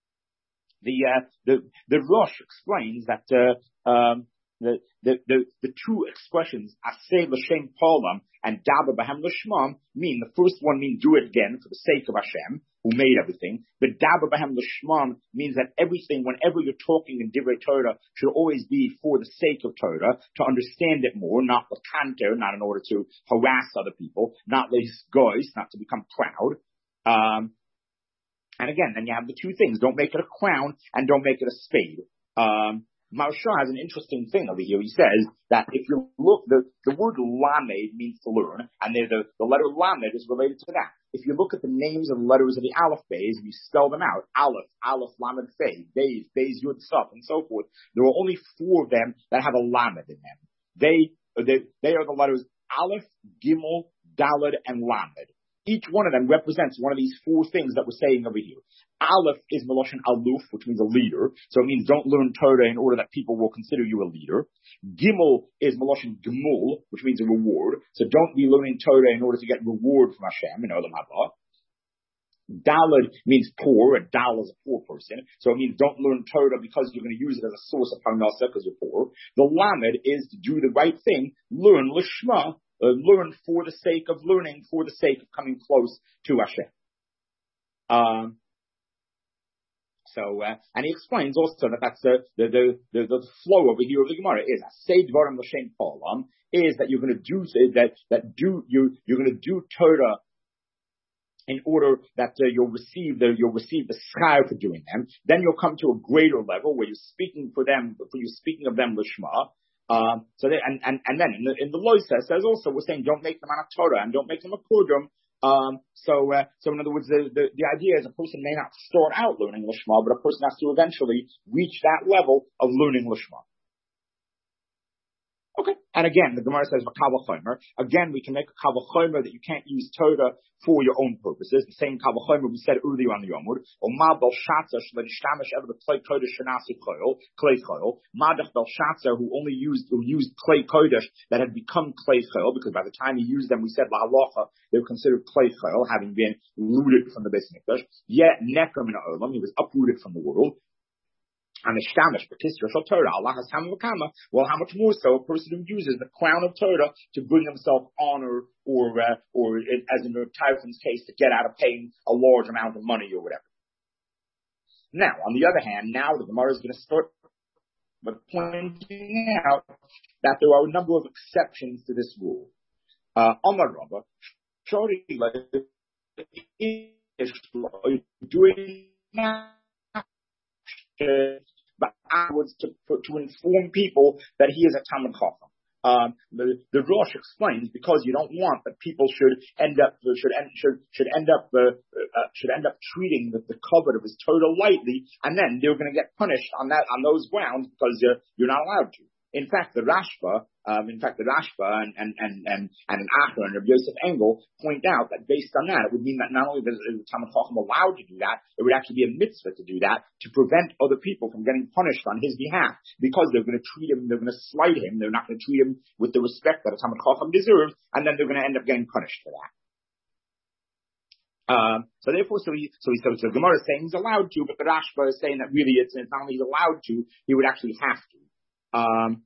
[SPEAKER 1] the uh, the the Rosh explains that. Uh, um, The, the, the, the two expressions, aseh l'shem polam and daba b'hem l'shmam, mean, the first one means do it again for the sake of Hashem, who made everything. But daba b'hem l'shmam means that everything, whenever you're talking in divrei Torah, should always be for the sake of Torah, to understand it more, not l'kanter, not in order to harass other people, not l'hisgois, not to become proud. Um, and again, then you have the two things, don't make it a crown and don't make it a spade. Um, Maharsha has an interesting thing over here. He says that if you look, the, the word lamed means to learn, and the, the, the letter lamed is related to that. If you look at the names of the letters of the aleph bays, and you spell them out, aleph, aleph, lamed, fei, bays, bays, yud, suf, and so forth, there are only four of them that have a lamed in them. They, they, they are the letters aleph, gimel, daled, and lamed. Each one of them represents one of these four things that we're saying over here. Aleph is Meloshen Aluf, which means a leader. So it means don't learn Torah in order that people will consider you a leader. Gimel is Meloshen Gemul, which means a reward. So don't be learning Torah in order to get reward from Hashem, in Olam Haba. Daled means poor, and Dal is a poor person. So it means don't learn Torah because you're going to use it as a source of parnasa because you're poor. The Lamed is to do the right thing, learn Lishma, uh, learn for the sake of learning, for the sake of coming close to Hashem. Um, So, uh, and he explains also that that's the, the, the, the, the flow over here of the Gemara is, say dvarim l'shem polam, is that you're going to do, that, that do, you, you're going to do Torah in order that uh, you'll receive the, you'll receive the schar for doing them. Then you'll come to a greater level where you're speaking for them, for you speaking of them l'shma. Um, so they, and, and, and then in the, in the Loisa says also, we're saying don't make them an Torah and don't make them a kudum. Um, so, uh, so in other words, the, the, the idea is a person may not start out learning Lishma, but a person has to eventually reach that level of learning Lishma. Okay. And again, the Gemara says, Kavachomer. Again, we can make a Kavachomer that you can't use Torah for your own purposes. The same Kavachomer we said earlier on the Yomud. Or Ma Belshazzar, Shlenishtamish ever the Clay Kodesh Shanasi Koil, Clay Koil. Madach Belshazzar, who only used, who used Clay Kodesh that had become Clay Koil, because by the time he used them, we said, La Halacha, they were considered Clay Koil, having been looted from the Beis Mikdash. Yet, Nekram in Olam, he was uprooted from the world. And the Shtamish, Bakisra Shal Torah, Allah has Hamukama. Well, how much more so a person who uses the crown of Torah to bring himself honor, or, uh, or as in the Typhon's case, to get out of paying a large amount of money or whatever. Now, on the other hand, now the Gemara is going to start by pointing out that there are a number of exceptions to this rule. Uh, Amar Rabba, Shori doing but afterwards to, to inform people that he is a Talmid Chacham. Um, the, the Rosh explains because you don't want that people should end up should end should should end up uh, uh, should end up treating the, the covet of his Torah lightly, and then they're going to get punished on that on those grounds because uh, you're not allowed to. In fact, the Rashba, um, in fact, the Rashba and and and and and an Acher and Rabbi Yosef Engel point out that based on that, it would mean that not only is the Talmid Chacham allowed to do that, it would actually be a mitzvah to do that to prevent other people from getting punished on his behalf, because they're going to treat him, they're going to slight him, they're not going to treat him with the respect that a Talmid Chacham deserves, and then they're going to end up getting punished for that. Um, so therefore, so he, so he, so, so the Gemara is saying he's allowed to, but the Rashba is saying that really it's, it's not only he's allowed to, he would actually have to. Um,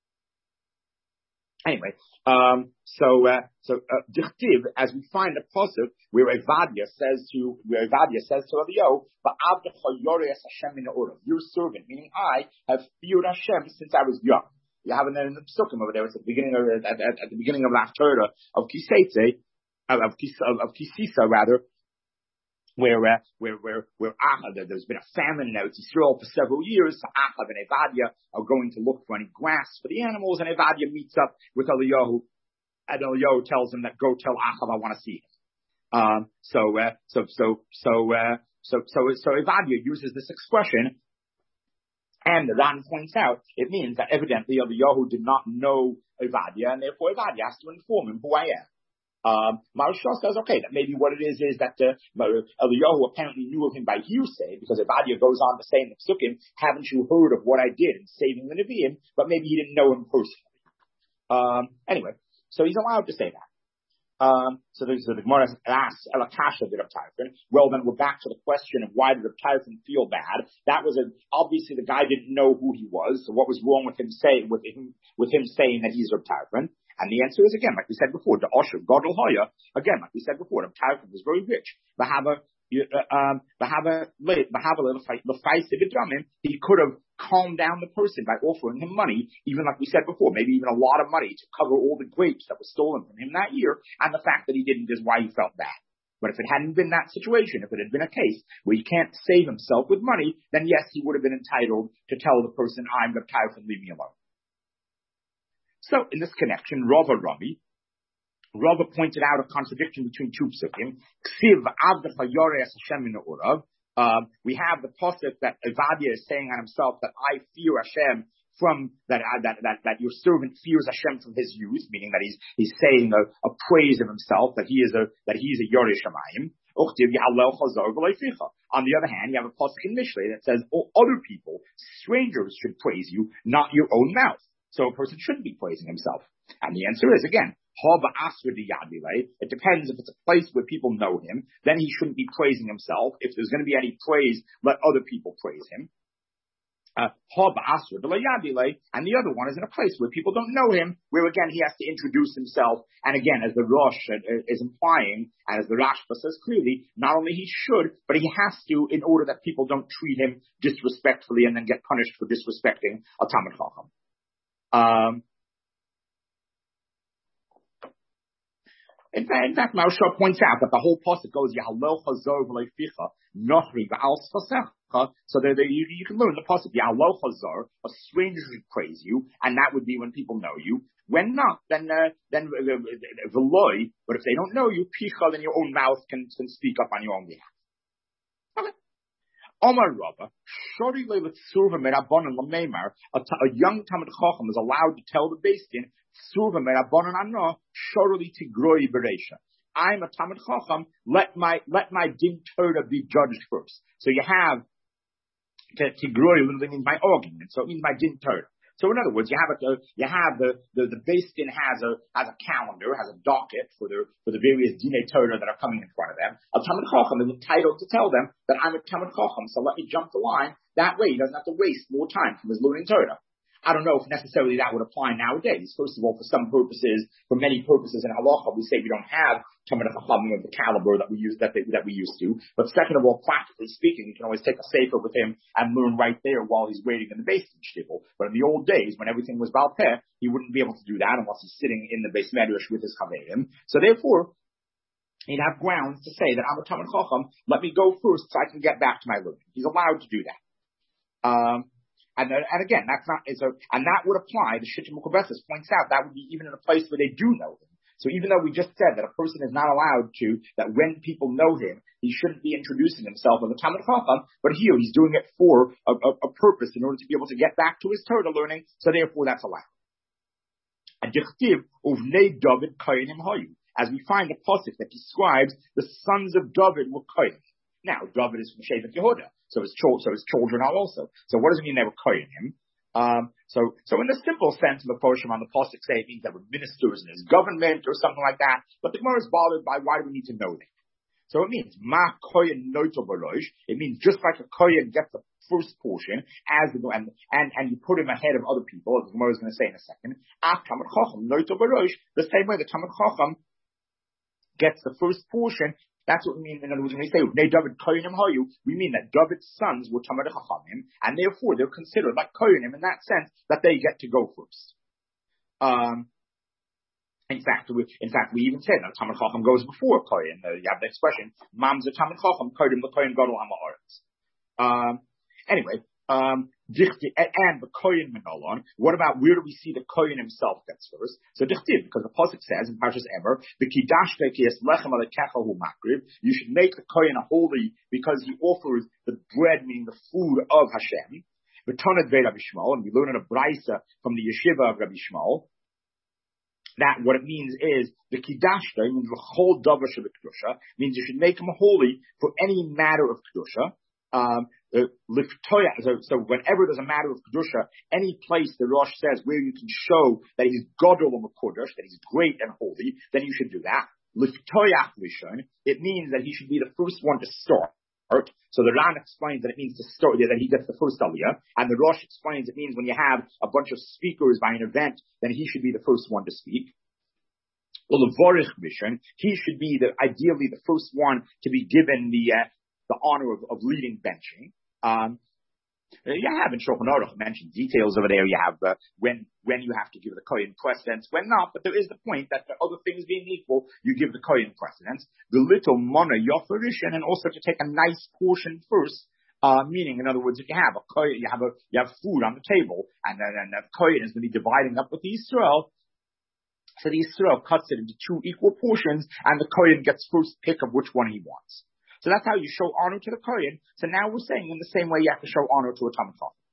[SPEAKER 1] anyway, um, so, uh, so, uh, Dichtiv, as we find a pasuk where Evadia says to, where Evadia says to Eliyahu, Ba'avdecha Yoreas Hashem min ha'orav, your servant, meaning I have feared Hashem since I was young. You have it in the psukim over there, it's at the beginning of, at, at, at the beginning of last Torah of Kiseitze, of, of, of Kisisa rather, where, uh, where, where, where Achav, there's been a famine in Eretz Yisrael for several years, so Achav and Evadia are going to look for any grass for the animals, and Evadia meets up with Eliyahu, and Eliyahu tells him that go tell Achav I want to see him. Um, so, uh, so, so, so, uh, so, so, so Evadia uses this expression, and the Ran points out, it means that evidently Eliyahu did not know Evadia, and therefore Evadia has to inform him who I am. Um, Maharsha says, okay, that maybe what it is is that uh, Eliyahu apparently knew of him by hearsay, because Evadia goes on to say in the Psukim, haven't you heard of what I did in saving the Nevi'im? But maybe he didn't know him personally. Um, anyway, so he's allowed to say that. Um, so, so the Gemara asks, Elakasha did Reb Tarfon. Well, then we're back to the question of why did Reb Tarfon feel bad? That was a, obviously the guy didn't know who he was, so what was wrong with him saying, with him, with him saying that he's Reb Tarfon? And the answer is, again, like we said before, the Osher, Gadol Hoya, again, like we said before, Reb Tarfon was very rich. Bahava, um, Bahava, Bahava, he could have calmed down the person by offering him money, even like we said before, maybe even a lot of money to cover all the grapes that were stolen from him that year, and the fact that he didn't is why he felt bad. But if it hadn't been that situation, if it had been a case where he can't save himself with money, then yes, he would have been entitled to tell the person, I'm Reb Tarfon, leave me alone. So, in this connection, Rava Rami, Rava pointed out a contradiction between two psukim. Ksiv avdecha yoreas Hashem min ha'orav. Um, we have the pasuk that Evadia is saying on himself that I fear Hashem from that uh, that that that your servant fears Hashem from his youth, meaning that he's he's saying a, a praise of himself, that he is a that he is a Yoreh Shamayim. On the other hand, you have a pasuk in Mishlei that says oh, other people, strangers, should praise you, not your own mouth. So a person shouldn't be praising himself. And the answer is, again, it depends if it's a place where people know him, then he shouldn't be praising himself. If there's going to be any praise, let other people praise him. Uh, and the other one is in a place where people don't know him, where again he has to introduce himself. And again, as the Rosh is implying, and as the Rashba says clearly, not only he should, but he has to, in order that people don't treat him disrespectfully and then get punished for disrespecting a Talmid Chacham. Um, in fact, in fact, Maharsha points out that the whole pasuk goes Yahalel Chazor v'leificha Nochri v'al Sfasecha. So that you, you can learn the pasuk Yahalel Chazor, a stranger should praise you, and that would be when people know you. When not, then uh, then v'loi. But if they don't know you, picha, then your own mouth can, can speak up on your own behalf. Okay. Omar Rabba, Shori le Surva Merabonon Lameimar, a young Talmid Chacham is allowed to tell the Beis Din, Surva Merabonon Anno, Shorli Tigroi Beresha. I'm a Talmid Chacham, let my, let my Din Torah be judged first. So you have, Tigroi literally means my argument, so it means my Din Torah. So in other words, you have a, you have the, the, the Beis Din has a, has a calendar, has a docket for the, for the various Dinei Torah that are coming in front of them. A Talmid Chacham is entitled to tell them that I'm a Talmid Chacham, so let me jump the line. That way he doesn't have to waste more time from his learning Torah. I don't know if necessarily that would apply nowadays. First of all, for some purposes, for many purposes in halacha, we say we don't have Talmid Chachamim of the caliber that we use that, they, that we used to. But second of all, practically speaking, you can always take a sefer with him and learn right there while he's waiting in the Beis Shtivel. But in the old days, when everything was Baal Peh, he wouldn't be able to do that unless he's sitting in the Beis Medrash with his Chaverim. So therefore, he'd have grounds to say that I'm a Talmid Chacham. Let me go first so I can get back to my learning. He's allowed to do that. Um, And, and again, that's not, it's a, and that would apply, the Shittim Mukovesis points out, that would be even in a place where they do know him. So even though we just said that a person is not allowed to, that when people know him, he shouldn't be introducing himself as a Talmid Chacham, but here he's doing it for a, a, a purpose in order to be able to get back to his Torah learning, so therefore that's allowed. As we find a pasuk that describes the sons of David were kohen. Now, David is from Shevet Yehuda, so his, cho- so his children are also. So what does it mean they were kohen him? Um, so, so in the simple sense of the Poshim on the pasuk say it means they were ministers in his government or something like that. But the Gemara is bothered by why do we need to know that? So it means ma kohen noito barosh. It means just like a kohen gets the first portion as the and and and you put him ahead of other people, as the Gemara is going to say in a second. Af Talmid Chacham noito barosh. The same way the Talmid Chacham gets the first portion. That's what we mean. In other words, when we say "Nei David kohenim hayu," we mean that David's sons were Talmid Chachamim, and therefore they're considered like kohenim in that sense that they get to go first. Um, in fact, we, in fact, we even said that Talmid Chacham goes before kohen. Uh, you have the expression "Mamzer Talmid Chacham kohenim l'kohen gadol ha'ma'aretz." Um, anyway. Um, and the kohen menolon. What about where do we see the kohen himself gets first? So dichtiv, because the pasuk says in Parshas Emer, the kidashte ki es lechem alekecha hu makrib. You should make the kohen holy because he offers the bread, meaning the food of Hashem. V'toned ve Rabbi Shmuel, and we learn in a brisa from the yeshiva of Rabbi Shmuel that what it means is the kidashte means the whole davar shel kedusha, means you should make him holy for any matter of kedusha. Um, uh, so, so whenever there's a matter of kedusha, any place the Rosh says where you can show that he's gadol u'mekudesh, that he's great and holy, then you should do that. Liftoyach rishon, it means that he should be the first one to start. So the Ran explains that it means to start, that he gets the first aliyah, and the Rosh explains it means when you have a bunch of speakers by an event, then he should be the first one to speak. Well, the Vorich rishon, he should be the ideally the first one to be given the uh, the honor of, of leading benching. Um, you have in Shulchan Aruch mentioned details over there. You have uh, when when you have to give the kohen precedence, when not. But there is the point that the other things being equal, you give the kohen precedence. The little mana yofarishan, and also to take a nice portion first. Uh, meaning, in other words, if you have a kohen, you have a you have food on the table, and then and the kohen is going to be dividing up with the Yisrael. So the Yisrael cuts it into two equal portions, and the kohen gets first pick of which one he wants. So that's how you show honor to the kohen. So now we're saying in the same way you have to show honor to a Talmid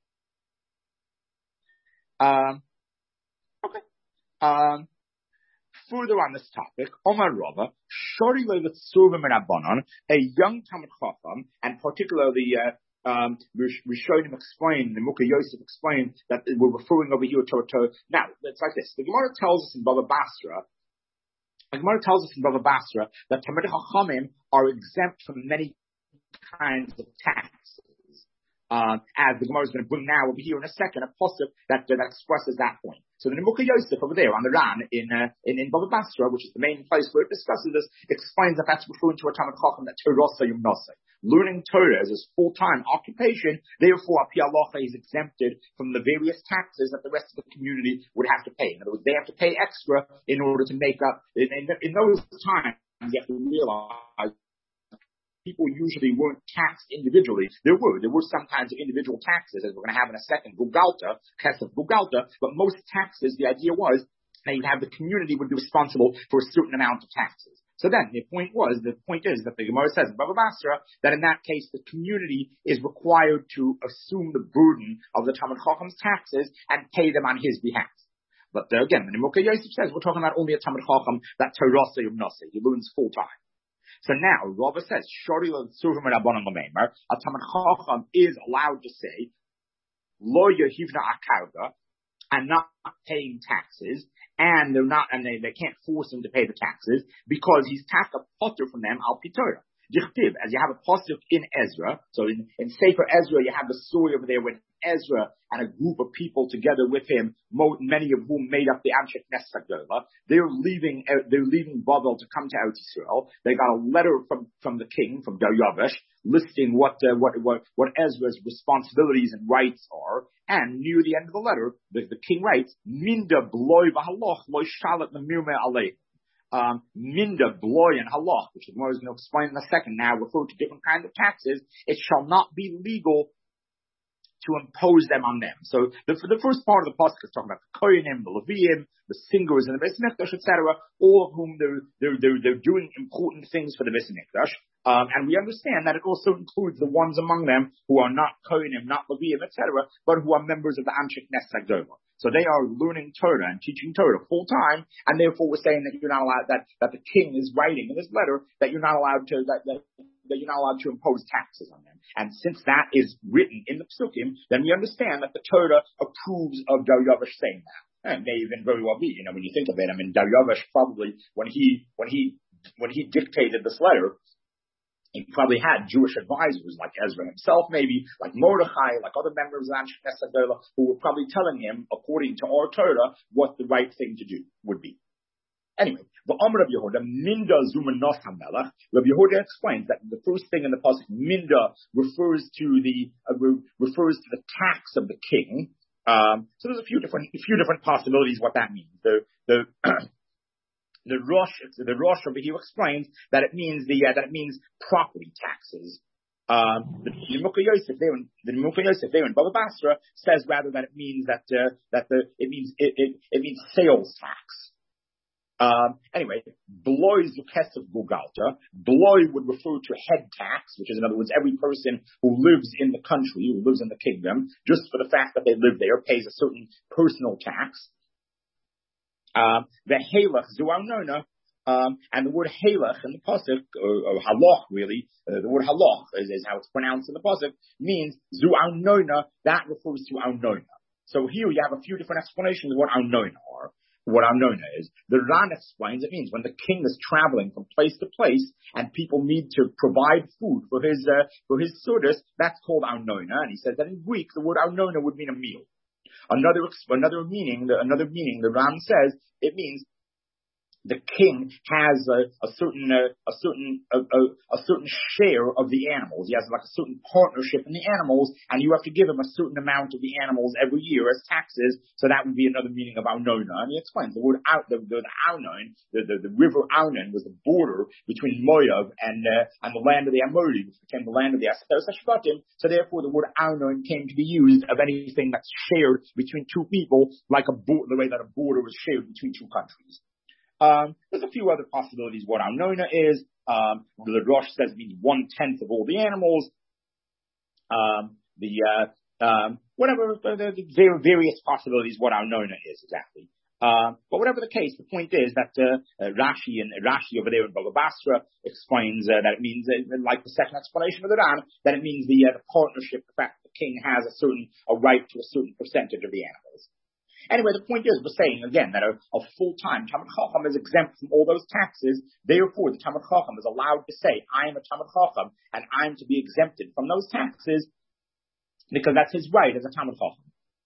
[SPEAKER 1] Chacham. Um, okay. Um, further on this topic, Omar Rava, Shori le'letzurva merabanan, a young Talmid Chacham, and particularly uh, um, Rishonim explained, the Mukha Yosef explained that we're referring over here to, to now it's like this. The Gemara tells us in Baba Basra. The Gemara tells us in Baba Basra that Talmid Chachamim are exempt from many kinds of taxes. Uh, as the Gemara is going to bring now over here in a second, a pasuk that, that expresses that point. So the Nimukha Yosef over there on the Ran in, uh, in, in Baba Basra, which is the main place where it discusses this, explains that that's referring to a Talmid Chacham that Terasa Yumnasa. Learning Torah is his full-time occupation, therefore, Pi Halacha is exempted from the various taxes that the rest of the community would have to pay. In other words, they have to pay extra in order to make up. In, in, in those times, you have to realize people usually weren't taxed individually. There were. There were some kinds of individual taxes, as we're going to have in a second, Gugalta, Kesef Gugalta, but most taxes, the idea was that you'd have the community would be responsible for a certain amount of taxes. So then the point was, the point is that the Gemara says in Baba Basra that in that case the community is required to assume the burden of the Talmud Chacham's taxes and pay them on his behalf. But uh, again, the Nimukah Yosef says we're talking about only a Talmud Chacham that Torah Yom Nasi, he learns full time. So now Rava says Shori L'Tzuvim Rabbanan L'Meimer, a Talmud Chacham is allowed to say Lo Yehivna Akarga, and not paying taxes, and they're not, and they, they can't force him to pay the taxes because he's taka potter from them al pitorah. Dichtiv, as you have a pasuk in Ezra, so in, in Sefer Ezra you have the story over there with Ezra and a group of people together with him, many of whom made up the Anshe Knesset Gdola. They're leaving, they're leaving Babel to come to Eretz Yisrael. They got a letter from, from the king, from Daryavish, listing what, uh, what, what, what Ezra's responsibilities and rights are. And near the end of the letter, the, the king writes, Minda bloy v'haloch loy shalat memirme alei. Um, minda, bloy, and halach, which the Gemara is going to explain in a second now, refer to different kinds of taxes. It shall not be legal to impose them on them. So the, the first part of the pasuk is talking about the kohenim, the Leviim, the singers in the Beis Mikdash, et cetera, all of whom they're, they're, they're, they're doing important things for the Beis Mikdash. Um, and we understand that it also includes the ones among them who are not kohenim, not Leviim, et cetera, but who are members of the Anshe Knesset Gdola. So they are learning Torah and teaching Torah full time, and therefore we're saying that you're not allowed, that, that the king is writing in this letter that you're not allowed to, that, that, that you're not allowed to impose taxes on them. And since that is written in the Psukim, then we understand that the Torah approves of Daryavish saying that. And it may even very well be, you know, when you think of it, I mean, Daryavish probably, when he, when he, when he dictated this letter, he probably had Jewish advisors like Ezra himself, maybe, like Mordechai, like other members of Anshe Knesset Gdola, who were probably telling him, according to our Torah, what the right thing to do would be. Anyway, the Amr of Yehuda, Minda Zumanos HaMelech, Rabbi Yehuda explains that the first thing in the pasuk, Minda, refers to the uh, re- refers to the tax of the king. Um, so there's a few different a few different possibilities what that means. The the The Rosh, the Rosh over here explains that it means the uh, that it means property taxes. Um, the Nimukah Yosef there, the Nimukah Yosef there in Baba Basra says rather that it means that uh, that the it means it, it, it means sales tax. Um, anyway, Bloy is the test of Gugalta. Bloy would refer to head tax, which is in other words every person who lives in the country, who lives in the kingdom, just for the fact that they live there, pays a certain personal tax. Um, the halach zu arnona, um, and the word halach in the pasuk, or, or halach really, uh, the word halach is, is how it's pronounced in the pasuk, means zu arnona. That refers to arnona. So here you have a few different explanations of what arnona are, what arnona is. The Ran explains it means when the king is traveling from place to place and people need to provide food for his uh, for his sudas, that's called arnona. And he says that in Greek the word arnona would mean a meal. Another another meaning, another meaning, the Ram says it means the king has a, a certain a, a certain a, a, a certain share of the animals. He has like a certain partnership in the animals, and you have to give him a certain amount of the animals every year as taxes. So that would be another meaning of Arnona. And he explains the word out the the, the Arnon, the, the the river Arnon was the border between Moav and uh, and the land of the Amori, which became the land of the Asperos Hashvatim. So therefore, the word Arnon came to be used of anything that's shared between two people, like a bo- the way that a border was shared between two countries. Um, there's a few other possibilities what Arnona is. Um, the Rosh says it means one tenth of all the animals. Um, the, uh, um, whatever, the, the various possibilities what Arnona is exactly. Um, but whatever the case, the point is that, uh, uh Rashi and uh, Rashi over there in Baba Basra explains, uh, that it means, uh, like the second explanation of the Ran, that it means the, uh, the partnership, the fact that the king has a certain, a right to a certain percentage of the animals. Anyway, the point is, we're saying again that a, a full-time Talmud Chacham is exempt from all those taxes. Therefore, the Talmud Chacham is allowed to say, I am a Talmud Chacham, and I'm to be exempted from those taxes because that's his right as a Talmud Chacham.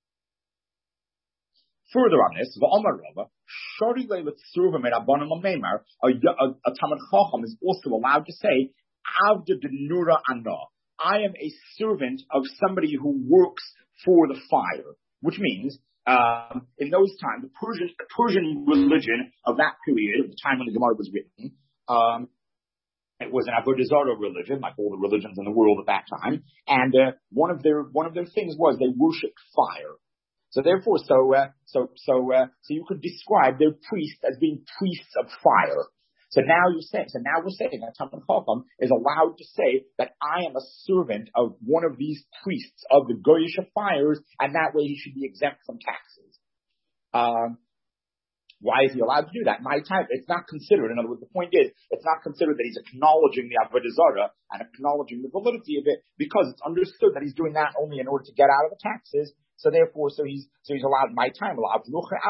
[SPEAKER 1] Further on this, V'Amar Rava, Shori le'letzurvim et abanim l'meimar, a Talmud Chacham is also allowed to say, Avda denura ana, I am a servant of somebody who works for the fire, which means, Um, in those times, the Persian, the Persian religion of that period, of the time when the Gemara was written, um, it was an Avodah Zarah religion, like all the religions in the world at that time. And uh, one of their one of their things was they worshipped fire. So therefore, so uh, so so uh, so you could describe their priests as being priests of fire. So now you're saying, so now we're saying that Talmid Chacham is allowed to say that I am a servant of one of these priests of the Goyish fires, and that way he should be exempt from taxes. Um, Why is he allowed to do that? My time, it's not considered. In other words, the point is, it's not considered that he's acknowledging the Avodah Zarah and acknowledging the validity of it, because it's understood that he's doing that only in order to get out of the taxes. So therefore, so he's so he's allowed my time. All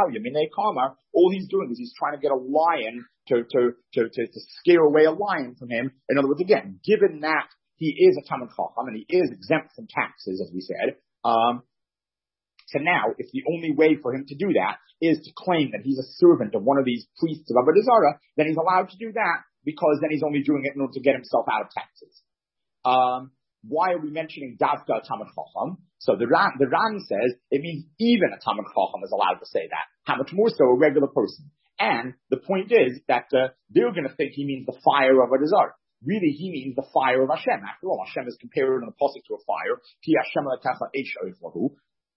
[SPEAKER 1] he's doing is he's trying to get a lion to to to to, to scare away a lion from him. In other words, again, given that he is a Talmid Chacham and he is exempt from taxes, as we said. Um, So now, if the only way for him to do that is to claim that he's a servant of one of these priests of Avodah Zarah, then he's allowed to do that, because then he's only doing it in order to get himself out of taxes. Um, why are we mentioning Davka Talmid Chacham? So the Ran, the Ran says it means even a Talmid Chacham is allowed to say that. How much more so a regular person? And the point is that uh, they're going to think he means the fire of Avodah Zarah. Really, he means the fire of Hashem. After all, Hashem is compared in the pasuk to a fire. Ki Hashem le'kacha eish oiflahu.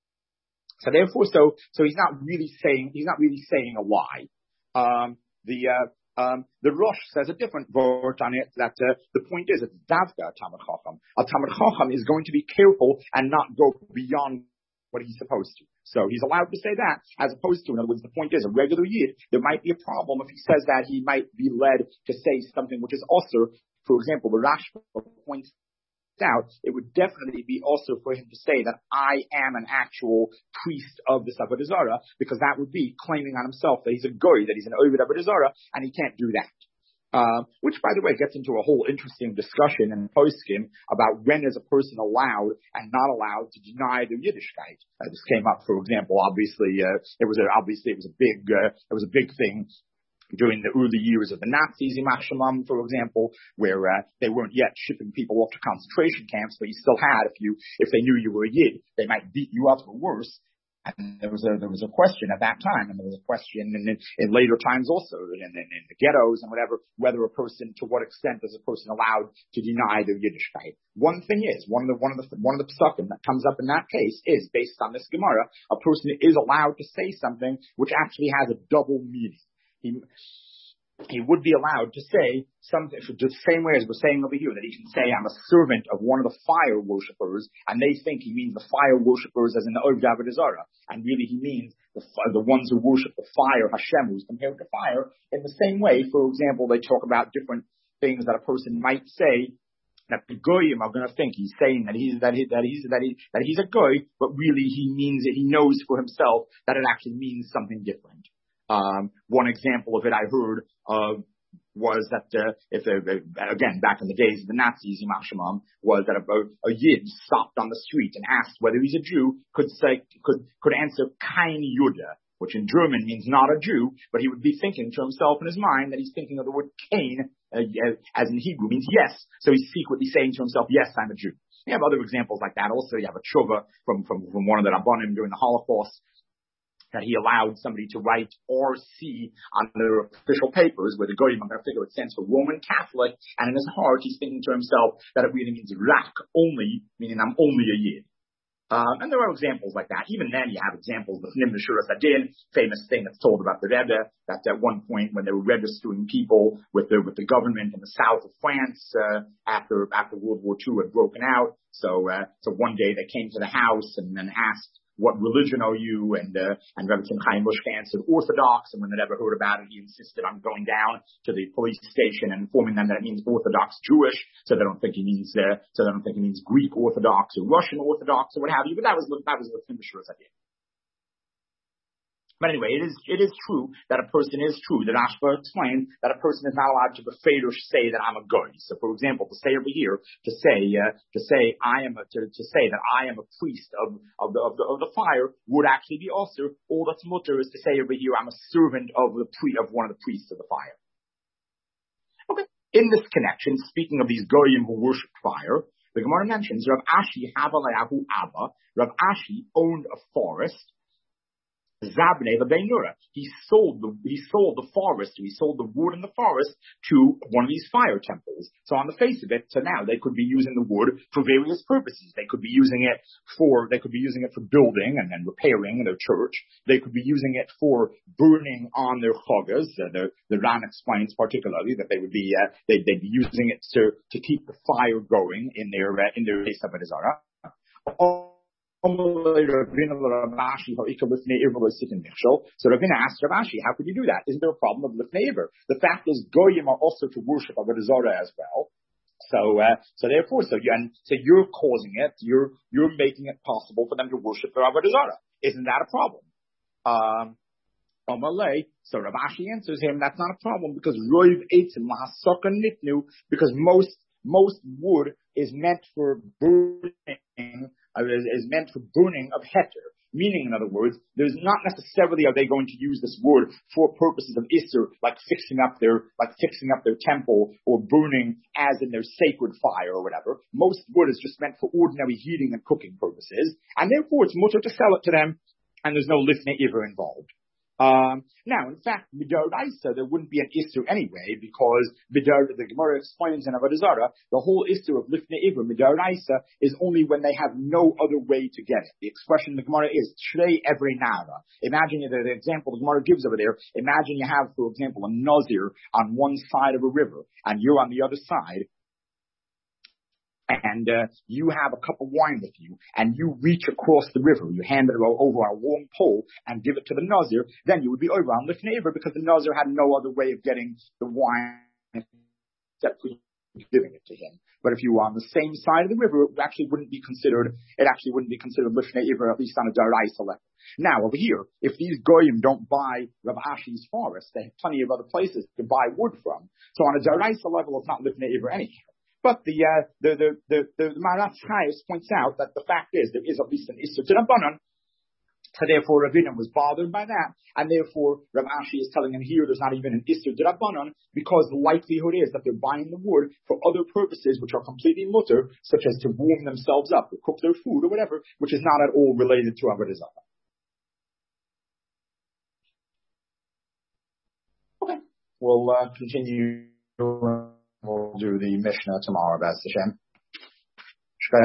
[SPEAKER 1] So therefore, so so he's not really saying he's not really saying a lie. Um, the uh, um, the Rosh says a different word on it. That uh, the point is, it's Davka Talmid Chacham. A Talmid Chacham is going to be careful and not go beyond what he's supposed to. So he's allowed to say that, as opposed to, in other words, the point is, a regular Yid, there might be a problem if he says that. He might be led to say something which is also, for example, the Rashba points out, it would definitely be also for him to say that I am an actual priest of the Avodah Zarah, because that would be claiming on himself that he's a goy, that he's an Oved Avodah Zarah, and he can't do that. Uh, which, by the way, gets into a whole interesting discussion in Poskim about when is a person allowed and not allowed to deny the Yiddishkeit. Uh, this came up, for example, obviously, uh, it was a, obviously it was a big, uh, it was a big thing during the early years of the Nazis, Yimach Shamam, for example, where uh, they weren't yet shipping people off to concentration camps, but you still had, if you if they knew you were a Yid, they might beat you up or worse. And there was a there was a question at that time, and there was a question in, in, in later times also, in, in, in the ghettos and whatever, whether a person, to what extent is a person allowed to deny their Yiddishkeit. One thing is, one of the one of the one of the psukim that comes up in that case is, based on this Gemara, a person is allowed to say something which actually has a double meaning. He, he would be allowed to say something, the same way as we're saying over here, that he can say, I'm a servant of one of the fire worshippers, and they think he means the fire worshippers as in the Oved Avodah Zarah, and really he means the, the ones who worship the fire, Hashem, who's compared to fire. In the same way, for example, they talk about different things that a person might say, that the goyim are going to think he's saying that he's that he that he's that he that he's a goy, but really he means it. He knows for himself that it actually means something different. Um, one example of it I heard uh, was that uh, if uh, again back in the days of the Nazis, Yimach Shamam, was that a, a Yid stopped on the street and asked whether he's a Jew, could say could could answer Kein Jude, which in German means not a Jew, but he would be thinking to himself in his mind that he's thinking of the word Cain, uh, as in Hebrew means yes. So he's secretly saying to himself, yes, I'm a Jew. You have other examples like that. Also, you have a tshuva from from from one of the Rabbanim during the Holocaust, that he allowed somebody to write R C on their official papers, where the goyim are going to figure it stands for Roman Catholic, and in his heart he's thinking to himself that it really means Rak only, meaning I'm only a Yid. Um, and there are examples like that. Even then, you have examples. The Nimna Shuras Adin, famous thing that's told about the Rebbe, that at one point when they were registering people with the with the government in the south of France uh, after after World War Two had broken out, so uh, so one day they came to the house and then asked, what religion are you? And uh, and Rebbe Chaim Bushka answered Orthodox. And when they never heard about it, he insisted on going down to the police station and informing them that it means Orthodox Jewish, so they don't think he means uh, so they don't think he means Greek Orthodox or Russian Orthodox or what have you. But that was that was what Timashur's idea. But anyway, it is it is true that a person is true. That Ashba explained that a person is not allowed to befeirish say that I'm a goy. So, for example, to say over here, to say uh, to say I am a, to, to say that I am a priest of of the, of the of the fire would actually be also all that's mutter is to say over here I'm a servant of the pre of one of the priests of the fire. Okay. In this connection, speaking of these goyim who worship fire, the Gemara mentions Rav Ashi Havalayahu Abba. Rav Ashi owned a forest. Zabnei Lebenura. He sold the he sold the forest, he sold the wood in the forest to one of these fire temples. So on the face of it, so now they could be using the wood for various purposes. They could be using it for they could be using it for building and then repairing their church. They could be using it for burning on their chagas. Uh, the the Ran explains particularly that they would be uh, they they'd be using it to to keep the fire going in their uh, in their Beis Avodah Zarah. So Ravina asked Ravashi, how could you do that? Isn't there a problem of lifnei iver? The fact is, goyim are also to worship Avodah Zarah as well. So, uh, so therefore, so you, and so you're causing it, you're, you're making it possible for them to worship their Avodah Zarah. Isn't that a problem? Um, so Ravashi answers him, that's not a problem because roiv eitzim lahasaka nitnu, because most, most wood is meant for burning, uh, is, is meant for burning of heter. Meaning, in other words, there's not necessarily are they going to use this wood for purposes of Isser, like fixing up their, like fixing up their temple or burning as in their sacred fire or whatever. Most wood is just meant for ordinary heating and cooking purposes, and therefore it's mutter to sell it to them, and there's no lifnei iver involved. Um, now, in fact, midaraisa, there wouldn't be an issue anyway, because midar, the Gemara explains in Avodah Zarah, the whole issue of lifnei iver, midaraisa, is only when they have no other way to get it. The expression in the Gemara is shrei every nara. Imagine the, the example the Gemara gives over there. Imagine you have, for example, a nazir on one side of a river, and you're on the other side. And uh, you have a cup of wine with you, and you reach across the river. You hand it over a long pole and give it to the nazir. Then you would be over on lifnei iver because the nazir had no other way of getting the wine except for giving it to him. But if you were on the same side of the river, it actually wouldn't be considered. It actually wouldn't be considered lifnei iver, at least on a daraisa level. Now over here, if these goyim don't buy Rav Ashi's forest, they have plenty of other places to buy wood from. So on a daraisa level, it's not lifnei iver anyhow. But the, uh, the, the, the, the, the Maharatz Chayes points out that the fact is there is at least an Issur D'Rabbanan. So therefore Ravina was bothered by that. And therefore Rav Ashi is telling him here there's not even an Issur D'Rabbanan because the likelihood is that they're buying the wood for other purposes which are completely mutter, such as to warm themselves up or cook their food or whatever, which is not at all related to Avodah Zarah. Okay. We'll uh, continue. We'll do the Mishnah tomorrow, B'ez Hashem.